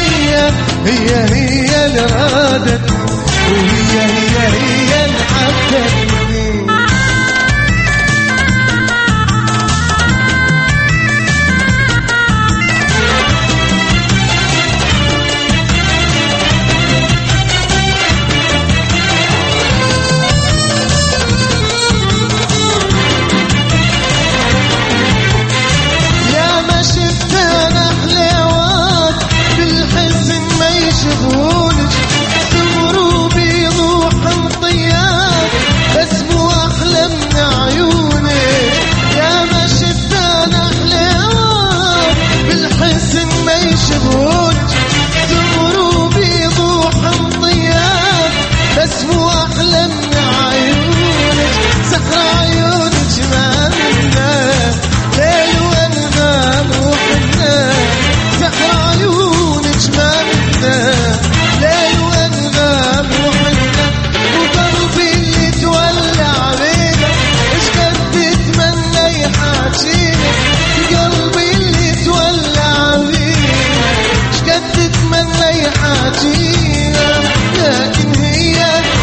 الرادت، وهي الحبتني. نيحاتينا، لكن هي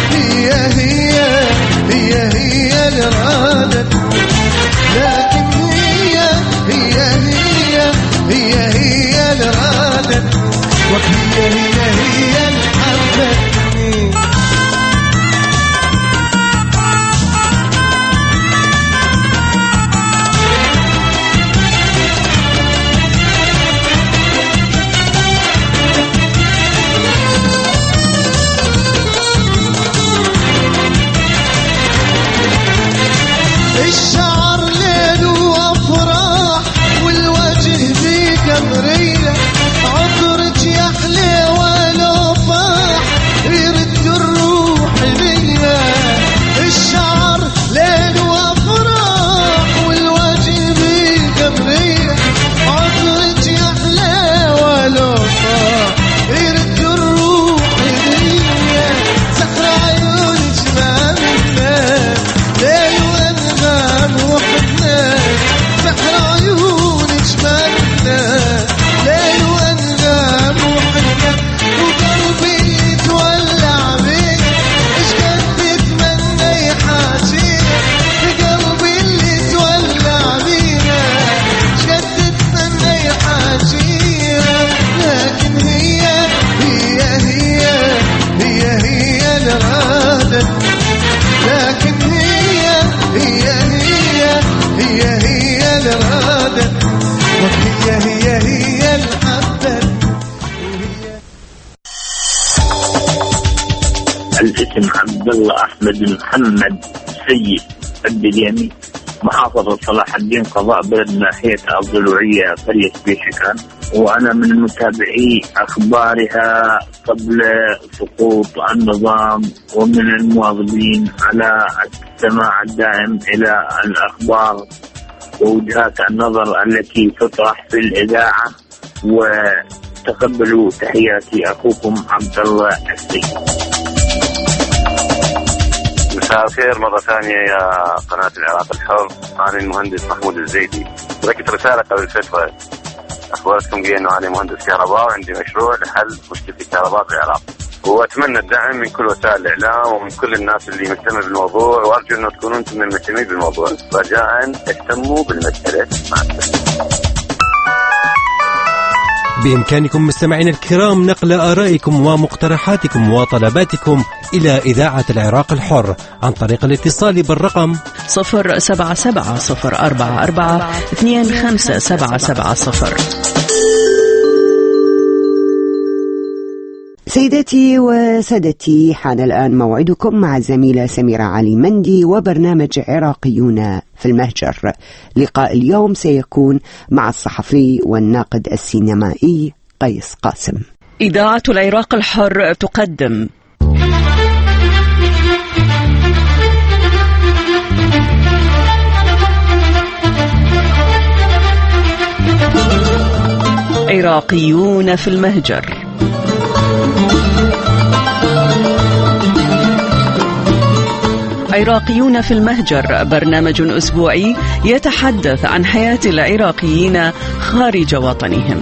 اللي رادت، لكن هي اللي رادت، وهي اللي حبتني. الشعر ليل وافراح والوجه ذي قمرية، عطرك يحلى ولو فاح يرد الروح ليا. الشعر ليل وافراح والوجه ذي قمرية، عطرك يحلى ولو فاح يرد الروح ليا. سحر عيونك ما منك ليل وحدنا، سحر عيونك مالنا ليل وانغام وحدنا، وقلبي يتولع بيك ايش قد بتمنى يحاسينا، قلبي اللي يتولع بينا ايش قد بتمنى يحاسينا. لكن هي اللي رادت، لكن هي اللي رادت، وهي اللي حبت. الاسم عبد الله أحمد محمد سيد الدليمي، محافظة صلاح الدين، قضاء بلد ناحية الضلوعية، قرية بيشكان. وأنا من متابعي أخبارها قبل سقوط النظام، ومن المواظبين على السماع الدائم إلى الأخبار ووجهات النظر التي تطرح في الإذاعة. وتقبلوا تحياتي، أخوكم عبد الله السيد. مساء الخير مرة ثانية يا قناة العراق الحر، أنا المهندس محمود الزيدي. تركت رسالة قبل فترة أخبرتكم بي أنه أنا مهندس كهرباء وعندي مشروع لحل مشكلة الكهرباء في العراق، وأتمنى الدعم من كل وسائل الإعلام ومن كل الناس اللي مهتمة بالموضوع، وأرجو أنه تكونوا أنتم من المهتمين بالموضوع. رجاء اهتموا بالمسألة. مع السلامة. بإمكانكم مستمعين الكرام نقل آرائكم ومقترحاتكم وطلباتكم إلى إذاعة العراق الحر عن طريق الاتصال بالرقم 077-044-25770. سيداتي وسادتي، حان الآن موعدكم مع الزميلة سميرة علي مندي وبرنامج عراقيون في المهجر. لقاء اليوم سيكون مع الصحفي والناقد السينمائي قيس قاسم. إذاعة العراق الحر تقدم عراقيون في المهجر. عراقيون في المهجر برنامج أسبوعي يتحدث عن حياة العراقيين خارج وطنهم.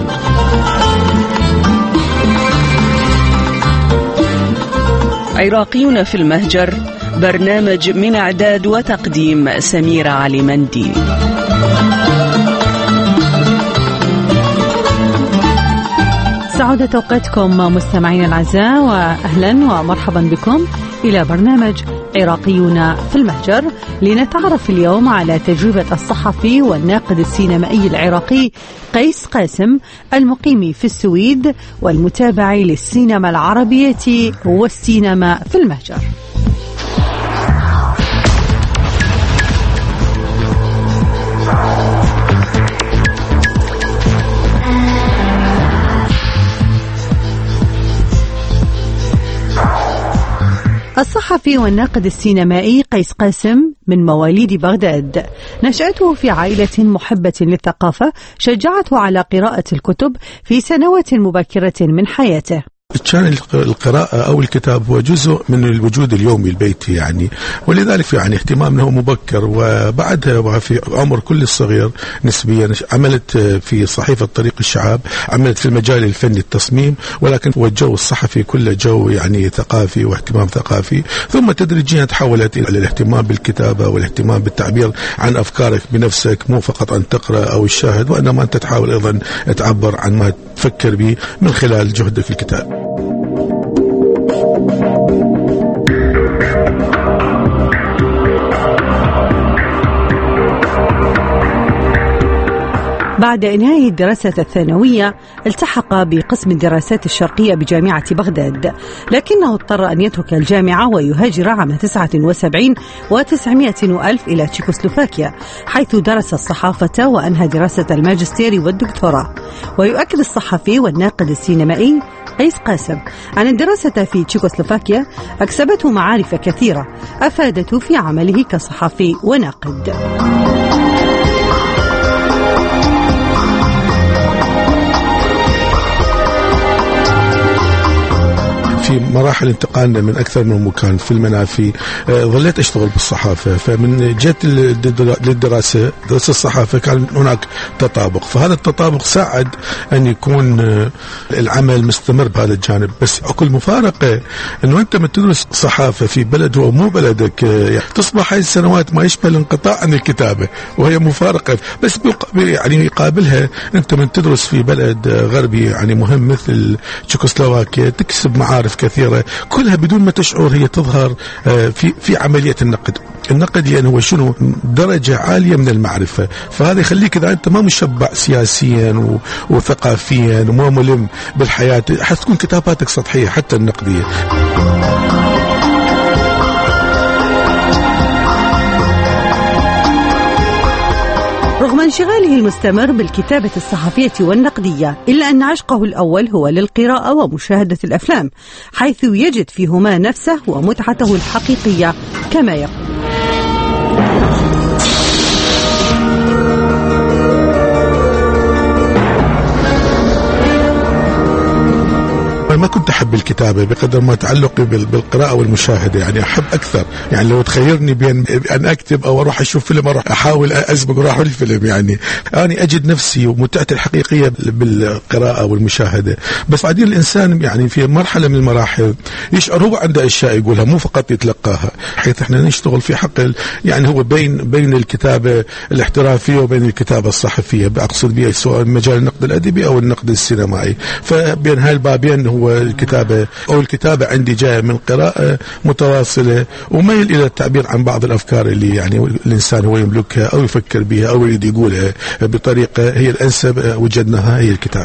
عراقيون في المهجر برنامج من إعداد وتقديم سميرة علي مندي. سعادة أوقاتكم مستمعين الأعزاء، وأهلا ومرحبا بكم إلى برنامج عراقيون في المهجر، لنتعرف اليوم على تجربة الصحفي والناقد السينمائي العراقي قيس قاسم، المقيم في السويد والمتابع للسينما العربية والسينما في المهجر. الصحفي والناقد السينمائي قيس قاسم من مواليد بغداد. نشأته في عائلة محبة للثقافة شجعته على قراءة الكتب في سنوات مبكرة من حياته. كان القراءة أو الكتاب هو جزء من الوجود اليومي البيتي يعني، ولذلك يعني اهتمامنا مبكر. وبعدها في عمر كل الصغير نسبيا عملت في صحيفة طريق الشعاب، عملت في المجال الفني التصميم، ولكن والجو الصحفي كله جو يعني ثقافي واهتمام ثقافي. ثم تدريجيا تحولت إلى الاهتمام بالكتابة والاهتمام بالتعبير عن أفكارك بنفسك، مو فقط أن تقرأ أو الشاهد، وإنما أنت تحاول أيضا تعبر عن ما تفكر به من خلال جهدك الكتاب. بعد إنهاء الدراسة الثانوية التحق بقسم الدراسات الشرقية بجامعة بغداد، لكنه اضطر أن يترك الجامعة ويهاجر عام 79 و900 ألف إلى تشيكوسلوفاكيا، حيث درس الصحافة وأنهى دراسة الماجستير والدكتوراه. ويؤكد الصحفي والناقد السينمائي قيس قاسم أن الدراسة في تشيكوسلوفاكيا أكسبته معارف كثيرة أفادته في عمله كصحفي وناقد. في مراحل انتقالنا من أكثر من مكان في المنافي ظليت أشتغل بالصحافة، فمن جيت للدراسة دراسة الصحافة كان هناك تطابق، فهذا التطابق ساعد أن يكون العمل مستمر بهذا الجانب. بس أكل مفارقة أنه أنت من تدرس صحافة في بلد هو مو بلدك، تصبح هاي السنوات ما يشبه الانقطاع عن الكتابة، وهي مفارقة. بس يعني يقابلها أنت من تدرس في بلد غربي يعني مهم مثل تشيكوسلوفاكيا، تكسب معارف كثيرة كلها بدون ما تشعر هي تظهر في عملية النقد يعني هو شنو درجة عالية من المعرفة. فهذا يخليك إذا أنت ما مشبع سياسيا وثقافيا وما ملم بالحياة حتكون كتاباتك سطحية حتى النقدية. رغم انشغاله المستمر بالكتابة الصحفية والنقدية، إلا أن عشقه الأول هو للقراءة ومشاهدة الأفلام، حيث يجد فيهما نفسه ومتعته الحقيقية كما يقول. ما كنت أحب الكتابة بقدر ما تعلقي بالقراءة والمشاهدة، يعني أحب أكثر. يعني لو تخيرني بين أن أكتب أو أروح أشوف فيلم أروح أحاول أسبق وراح الفيلم، يعني أنا أجد نفسي ومتعتي الحقيقية بالقراءة والمشاهدة. بس بعدين الإنسان يعني في مرحلة من المراحل يشعر هو عنده أشياء يقولها مو فقط يتلقاها، حيث إحنا نشتغل في حق يعني هو بين الكتابة الاحترافية وبين الكتابة الصحفية، بأقصد بها سواء مجال النقد الأدبي أو النقد السينمائي. فبين هاي البابين هو الكتابة عندي جاية من قراءة متواصلة وميل إلى التعبير عن بعض الأفكار اللي يعني الإنسان هو يملكها أو يفكر بها أو يريد يقولها بطريقة هي الأنسب، وجدناها هي الكتابة.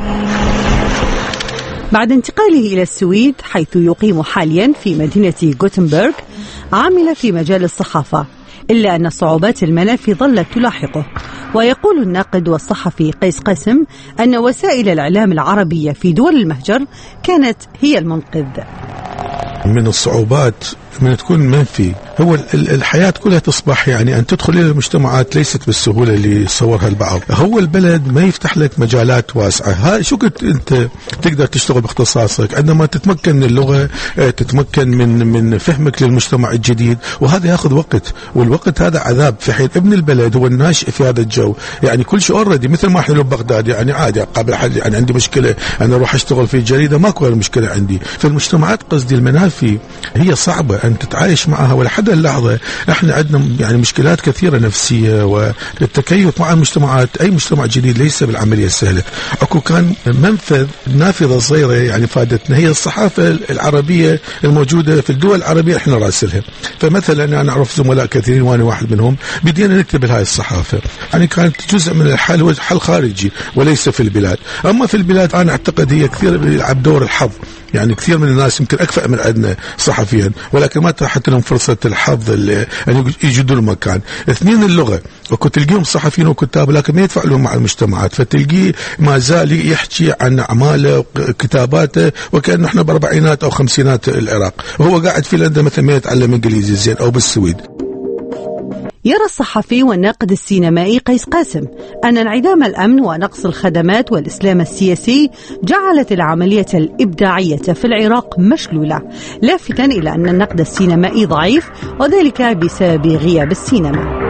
بعد انتقاله إلى السويد حيث يقيم حاليا في مدينة غوتنبرغ، عمل في مجال الصحافة، إلا أن صعوبات المناف ظلت تلاحقه. ويقول الناقد والصحفي قيس قاسم أن وسائل الإعلام العربية في دول المهجر كانت هي المنقذ. من الصعوبات من تكون منفي هو الحياة كلها تصبح يعني أن تدخل إلى المجتمعات ليست بالسهولة اللي يصورها البعض. هو البلد ما يفتح لك مجالات واسعة. ها شو كنت أنت تقدر تشتغل باختصاصك عندما تتمكن من اللغة، تتمكن من فهمك للمجتمع الجديد، وهذا يأخذ وقت، والوقت هذا عذاب. في حين ابن البلد هو الناشئ في هذا الجو، يعني كل شيء أوردي مثل ما احنا لو بغداد يعني عادي قابل حد، يعني عندي مشكلة أنا أروح أشتغل في جريدة ماكو المشكلة عندي. فالمجتمعات قصدي المنافي هي صعبة أن تتعايش معها، ولحد اللحظة احنا عندنا يعني مشكلات كثيرة نفسية، والتكيف مع المجتمعات أي مجتمع جديد ليس بالعملية السهلة. أكو كان منفذ نافذة صغيرة يعني فادتنا هي الصحافة العربية الموجودة في الدول العربية احنا راسلها. فمثلا أنا أعرف زملاء كثيرين وأنا واحد منهم بدينا نكتب هاي الصحافة، يعني كانت جزء من الحل هو حل خارجي وليس في البلاد. أما في البلاد أنا أعتقد هي كثير يلعب دور الحظ، يعني كثير من الناس يمكن أكفأ من عندنا صحفيا ولكن ما تحت لهم فرصة الحظ أن يجدوا المكان. اثنين اللغة، وكنت تلقيهم صحفيين وكتاب لكن ما يدفع لهم مع المجتمعات، فتلقيه ما زال يحكي عن أعماله وكتاباته وكأنه احنا بأربعينات أو خمسينات العراق، وهو قاعد في لندن مثلا ما يتعلم إنجليزي زين أو بالسويد. يرى الصحفي والناقد السينمائي قيس قاسم أن انعدام الأمن ونقص الخدمات والإسلام السياسي جعلت العملية الإبداعية في العراق مشلولة، لافتا إلى أن النقد السينمائي ضعيف وذلك بسبب غياب السينما.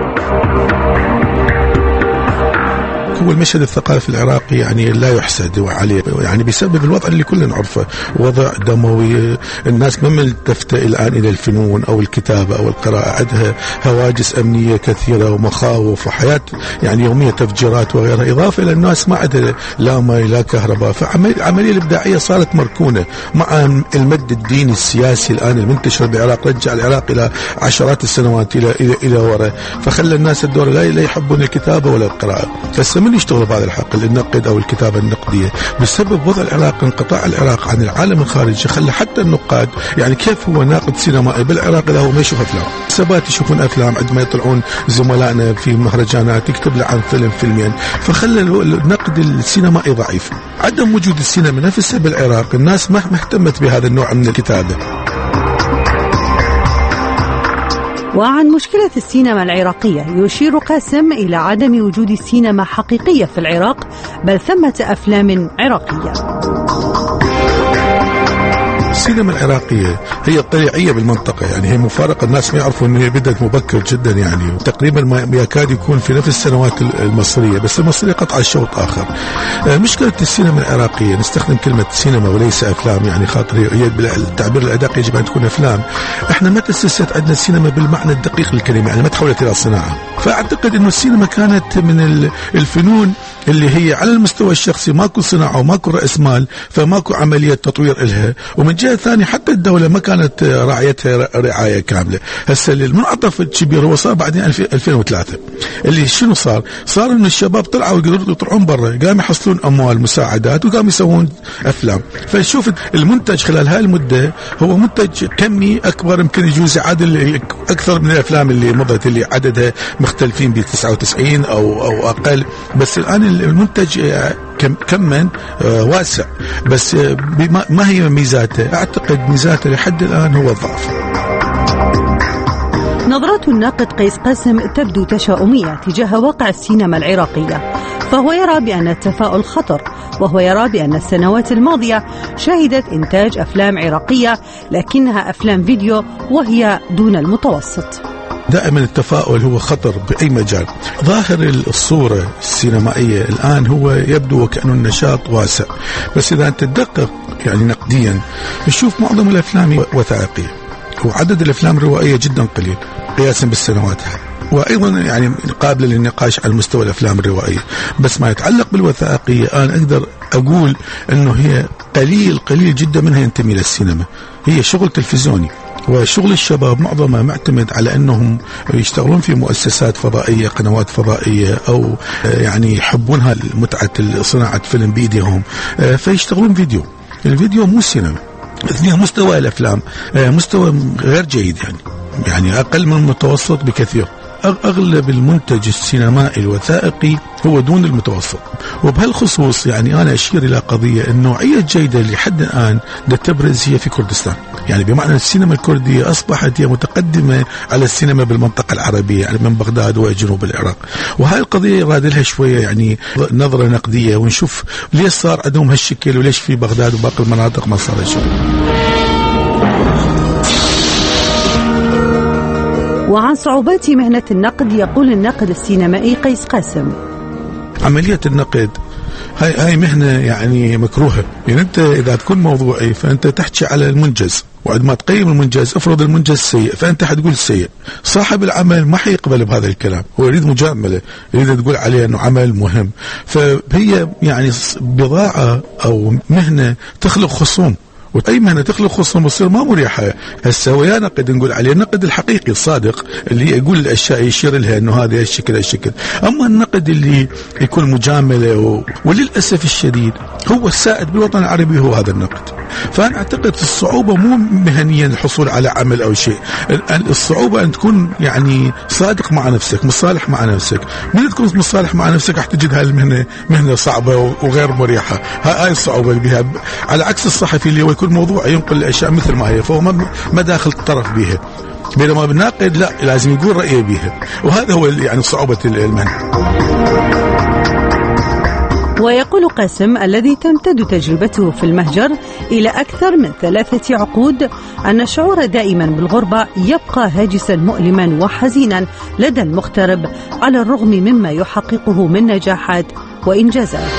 هو المشهد الثقافي العراقي يعني لا يحسد عليه، يعني بسبب الوضع اللي كلنا نعرفه، وضع دموي. الناس ما ملتفتة الآن إلى الفنون أو الكتابة أو القراءة، عندها هواجس أمنية كثيرة ومخاوف وحياة يعني يومية تفجيرات وغيرها، إضافة إلى الناس ما عندها لا ماء لا كهرباء، فالعملية الإبداعية صارت مركونة مع المد الديني السياسي الآن المنتشر بالعراق، رجع العراق إلى عشرات السنوات إلى وراء، فخلى الناس الدور لا يحبون الكتابة ولا القراءة. من يشتغل بهذا الحقل النقد أو الكتابة النقدية بسبب وضع العراق، انقطاع العراق عن العالم الخارجي خلى حتى النقاد يعني كيف هو ناقد سينمائي بالعراق إذا هو ما يشوف أفلام؟ سبات يشوفون أفلام عندما يطلعون زملائنا في مهرجانات يكتب له عن فيلم فيلمين، فخلى النقد السينمائي ضعيف. عدم وجود السينما نفسها بالعراق الناس ما اهتمت بهذا النوع من الكتابة. وعن مشكلة السينما العراقية يشير قاسم إلى عدم وجود سينما حقيقية في العراق، بل ثمة أفلام عراقية. السينما العراقية هي الطليعية بالمنطقة، يعني هي مفارقة، الناس ما يعرفوا أنها بدأت مبكر جدا، يعني تقريبا ما يكاد يكون في نفس السنوات المصرية، بس المصرية قطع شوط آخر. مشكلة السينما العراقية، نستخدم كلمة سينما وليس أفلام، يعني خاطر هي بالتعبير الأدق يجب أن تكون أفلام. احنا ما تأسست عندنا السينما بالمعنى الدقيق للكلمة، يعني ما تحولت إلى صناعة. فأعتقد أنه السينما كانت من الفنون اللي هي على المستوى الشخصي ماكو صناعة وماكو رأس مال، فماكو عملية تطوير إلها، ومن جهة ثانية حتى الدولة ما كانت راعيتها رعاية كاملة. هسه المنعطف الكبير هو صار بعدين 2003 اللي شنو صار إنه الشباب طلعوا يقدروا يطلعون برا، قاموا يحصلون أموال مساعدات وقاموا يسوون أفلام. فشوف المنتج خلال هاي المدة هو منتج كمي أكبر، يمكن يجوز يعادل أكثر من الأفلام اللي مضت اللي عددها مختلفين ب 99 أو أقل، بس الآن المنتج كما واسع، بس ما هي ميزاته؟ أعتقد ميزاته لحد الآن هو الضعف. نظرة الناقد قيس قاسم تبدو تشاؤمية تجاه واقع السينما العراقية، فهو يرى بأن التفاؤل خطر، وهو يرى بأن السنوات الماضية شهدت إنتاج أفلام عراقية لكنها أفلام فيديو وهي دون المتوسط. دائما التفاؤل هو خطر بأي مجال. ظاهر الصورة السينمائية الآن هو يبدو وكأنه النشاط واسع، بس إذا أنت تدقق يعني نقديا نشوف معظم الأفلام وثائقية، وعدد الأفلام الروائية جدا قليل قياسا بالسنوات هذه، وأيضا يعني قابلة للنقاش على مستوى الأفلام الروائية. بس ما يتعلق بالوثائقية أنا أقدر أقول أنه هي قليل جدا منها ينتمي للسينما، هي شغل تلفزيوني، وشغل الشباب معظمها معتمد على أنهم يشتغلون في مؤسسات فضائية، قنوات فضائية، أو يعني يحبونها متعة صناعة فيلم بإيديهم، فيشتغلون فيديو. الفيديو مو سينما، مستوى الأفلام مستوى غير جيد، يعني أقل من المتوسط بكثير. أغلب المنتج السينمائي الوثائقي هو دون المتوسط. وبهالخصوص يعني أنا أشير إلى قضية النوعية الجيدة اللي حد الآن تبرز هي في كردستان، يعني بمعنى السينما الكردية أصبحت هي متقدمة على السينما بالمنطقة العربية، يعني من بغداد وجنوب العراق. وهاي القضية راد لها شوية يعني نظرة نقدية، ونشوف ليش صار عندهم هالشكل وليش في بغداد وباقي المناطق ما صار هالشكل. وعن صعوبات مهنة النقد يقول الناقد السينمائي قيس قاسم: عملية النقد هاي مهنة يعني مكروهة، يعني أنت إذا تكون موضوعي فأنت تحكي على المنجز، وعندما تقيم المنجز افرض المنجز سيء فأنت حتقول سيء. صاحب العمل ما حيقبل بهذا الكلام، هو يريد مجاملة، يريد تقول عليه أنه عمل مهم. فهي يعني بضاعة أو مهنة تخلق خصوم، وأي مهنة تخلق خصوم وتصير ما مريحة. هسه ويا نقد نقول عليه النقد الحقيقي الصادق اللي يقول الأشياء يشير لها أنه هذا الشكل. أما النقد اللي يكون مجاملة وللأسف الشديد هو السائد بالوطن العربي هو هذا النقد. فأنا أعتقد الصعوبة مو مهنيا الحصول على عمل أو شيء، الصعوبة أن تكون يعني صادق مع نفسك، مصالح مع نفسك. من تكون مصالح مع نفسك راح تجد هاي المهنة مهنة صعبة وغير مريحة. هاي الصعوبة اللي بها، على عكس الصحفي اللي هو يكون موضوع ينقل الأشياء مثل ما هي، فهو ما داخل الطرف بها. بينما بالناقد لا، لازم يقول رأيه بها، وهذا هو يعني صعوبة المنهج. ويقول قاسم الذي تمتد تجربته في المهجر إلى أكثر من 3 عقود أن الشعور دائما بالغربة يبقى هاجسا مؤلما وحزينا لدى المغترب على الرغم مما يحققه من نجاحات وإنجازات.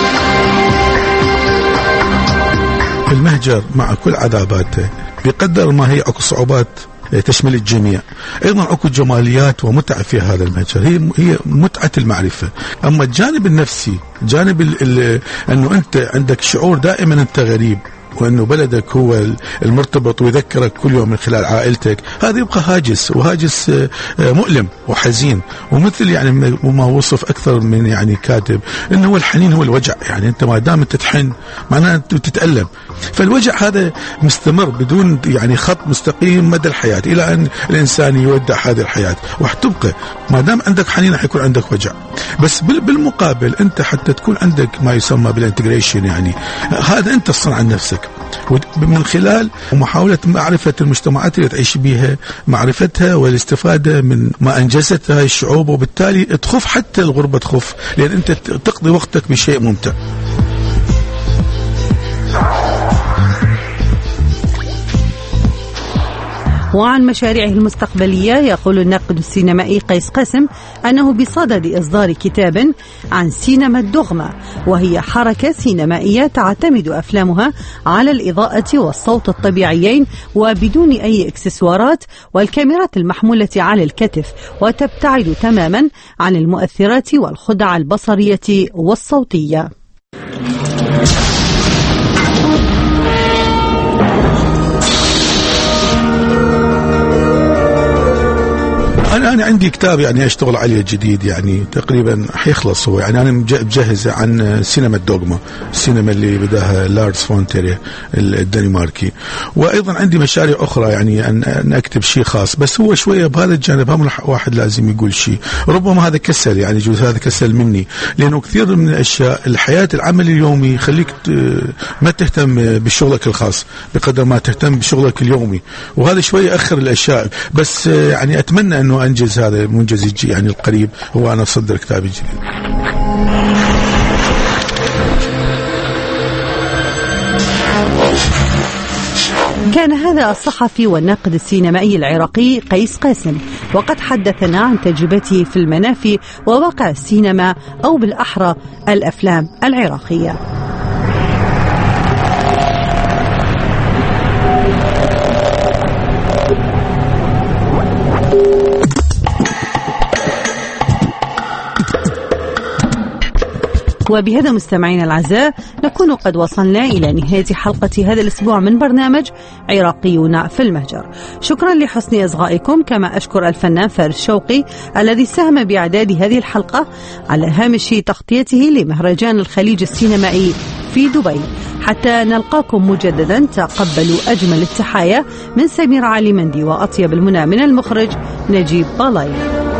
المهجر مع كل عذاباته بقدر ما هي أكو صعوبات تشمل الجميع، أيضا أكو جماليات ومتعة في هذا المهجر، هي متعة المعرفة. أما الجانب النفسي، جانب أنه أنت عندك شعور دائما أنت غريب، وأنه بلدك هو المرتبط ويذكرك كل يوم من خلال عائلتك، هذا يبقى هاجس، وهاجس مؤلم وحزين. ومثل يعني ما وصف أكثر من يعني كاتب أنه هو الحنين هو الوجع، يعني أنت ما دام تتحن معناه تتألم، فالوجع هذا مستمر بدون يعني خط مستقيم مدى الحياة إلى أن الإنسان يودع هذه الحياة، وحتبقى ما دام عندك حنين حيكون عندك وجع. بس بالمقابل أنت حتى تكون عندك ما يسمى بالانتجريشن، يعني هذا أنت تصنع عن نفسك من خلال محاولة معرفة المجتمعات اللي تعيش بها، معرفتها والاستفادة من ما أنجزت هاي الشعوب، وبالتالي تخف حتى الغربة تخف، لأن أنت تقضي وقتك بشيء ممتع. وعن مشاريعه المستقبلية يقول الناقد السينمائي قيس قاسم أنه بصدد إصدار كتاب عن سينما الدغمة، وهي حركة سينمائية تعتمد أفلامها على الإضاءة والصوت الطبيعيين وبدون أي إكسسوارات والكاميرات المحمولة على الكتف، وتبتعد تماما عن المؤثرات والخدع البصرية والصوتية. أنا عندي كتاب يعني أشتغل عليه جديد، يعني تقريبا حيخلص هو، يعني أنا مجهز عن سينما الدوغما، السينما اللي بداها لارس فون تيري الدنماركي. وأيضا عندي مشاريع أخرى، يعني أن أكتب شيء خاص، بس هو شوية بهذا الجانب هم واحد لازم يقول شيء، ربما هذا كسل، يعني جزء هذا كسل مني، لأنه كثير من الأشياء الحياة العمل اليومي يخليك ما تهتم بشغلك الخاص بقدر ما تهتم بشغلك اليومي، وهذا شوية أخر الأشياء. بس يعني أتمنى أنه أنجز هذا المنجز يعني القريب، هو أنا أصدر كتابي الجديد. كان هذا الصحفي والناقد السينمائي العراقي قيس قاسم، وقد حدثنا عن تجربته في المنافي وواقع السينما، أو بالأحرى الأفلام العراقية. وبهذا مستمعينا الأعزاء نكون قد وصلنا إلى نهاية حلقة هذا الأسبوع من برنامج عراقيون في المهجر. شكرا لحسن إصغائكم، كما أشكر الفنان فارس شوقي الذي ساهم بإعداد هذه الحلقة على هامش تغطيته لمهرجان الخليج السينمائي في دبي. حتى نلقاكم مجددا، تقبلوا أجمل التحايا من سمير علي مندي، وأطيب المنى من المخرج نجيب بالاي.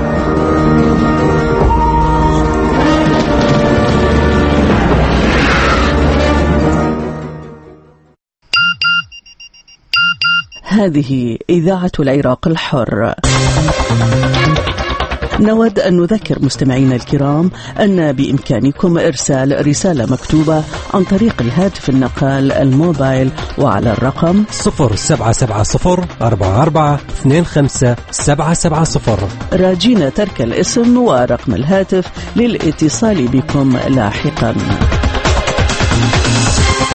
هذه إذاعة العراق الحر. نود أن نذكر مستمعينا الكرام أن بإمكانكم إرسال رسالة مكتوبة عن طريق الهاتف النقال الموبايل وعلى الرقم 077044257770، راجين ترك الاسم ورقم الهاتف للاتصال بكم لاحقا.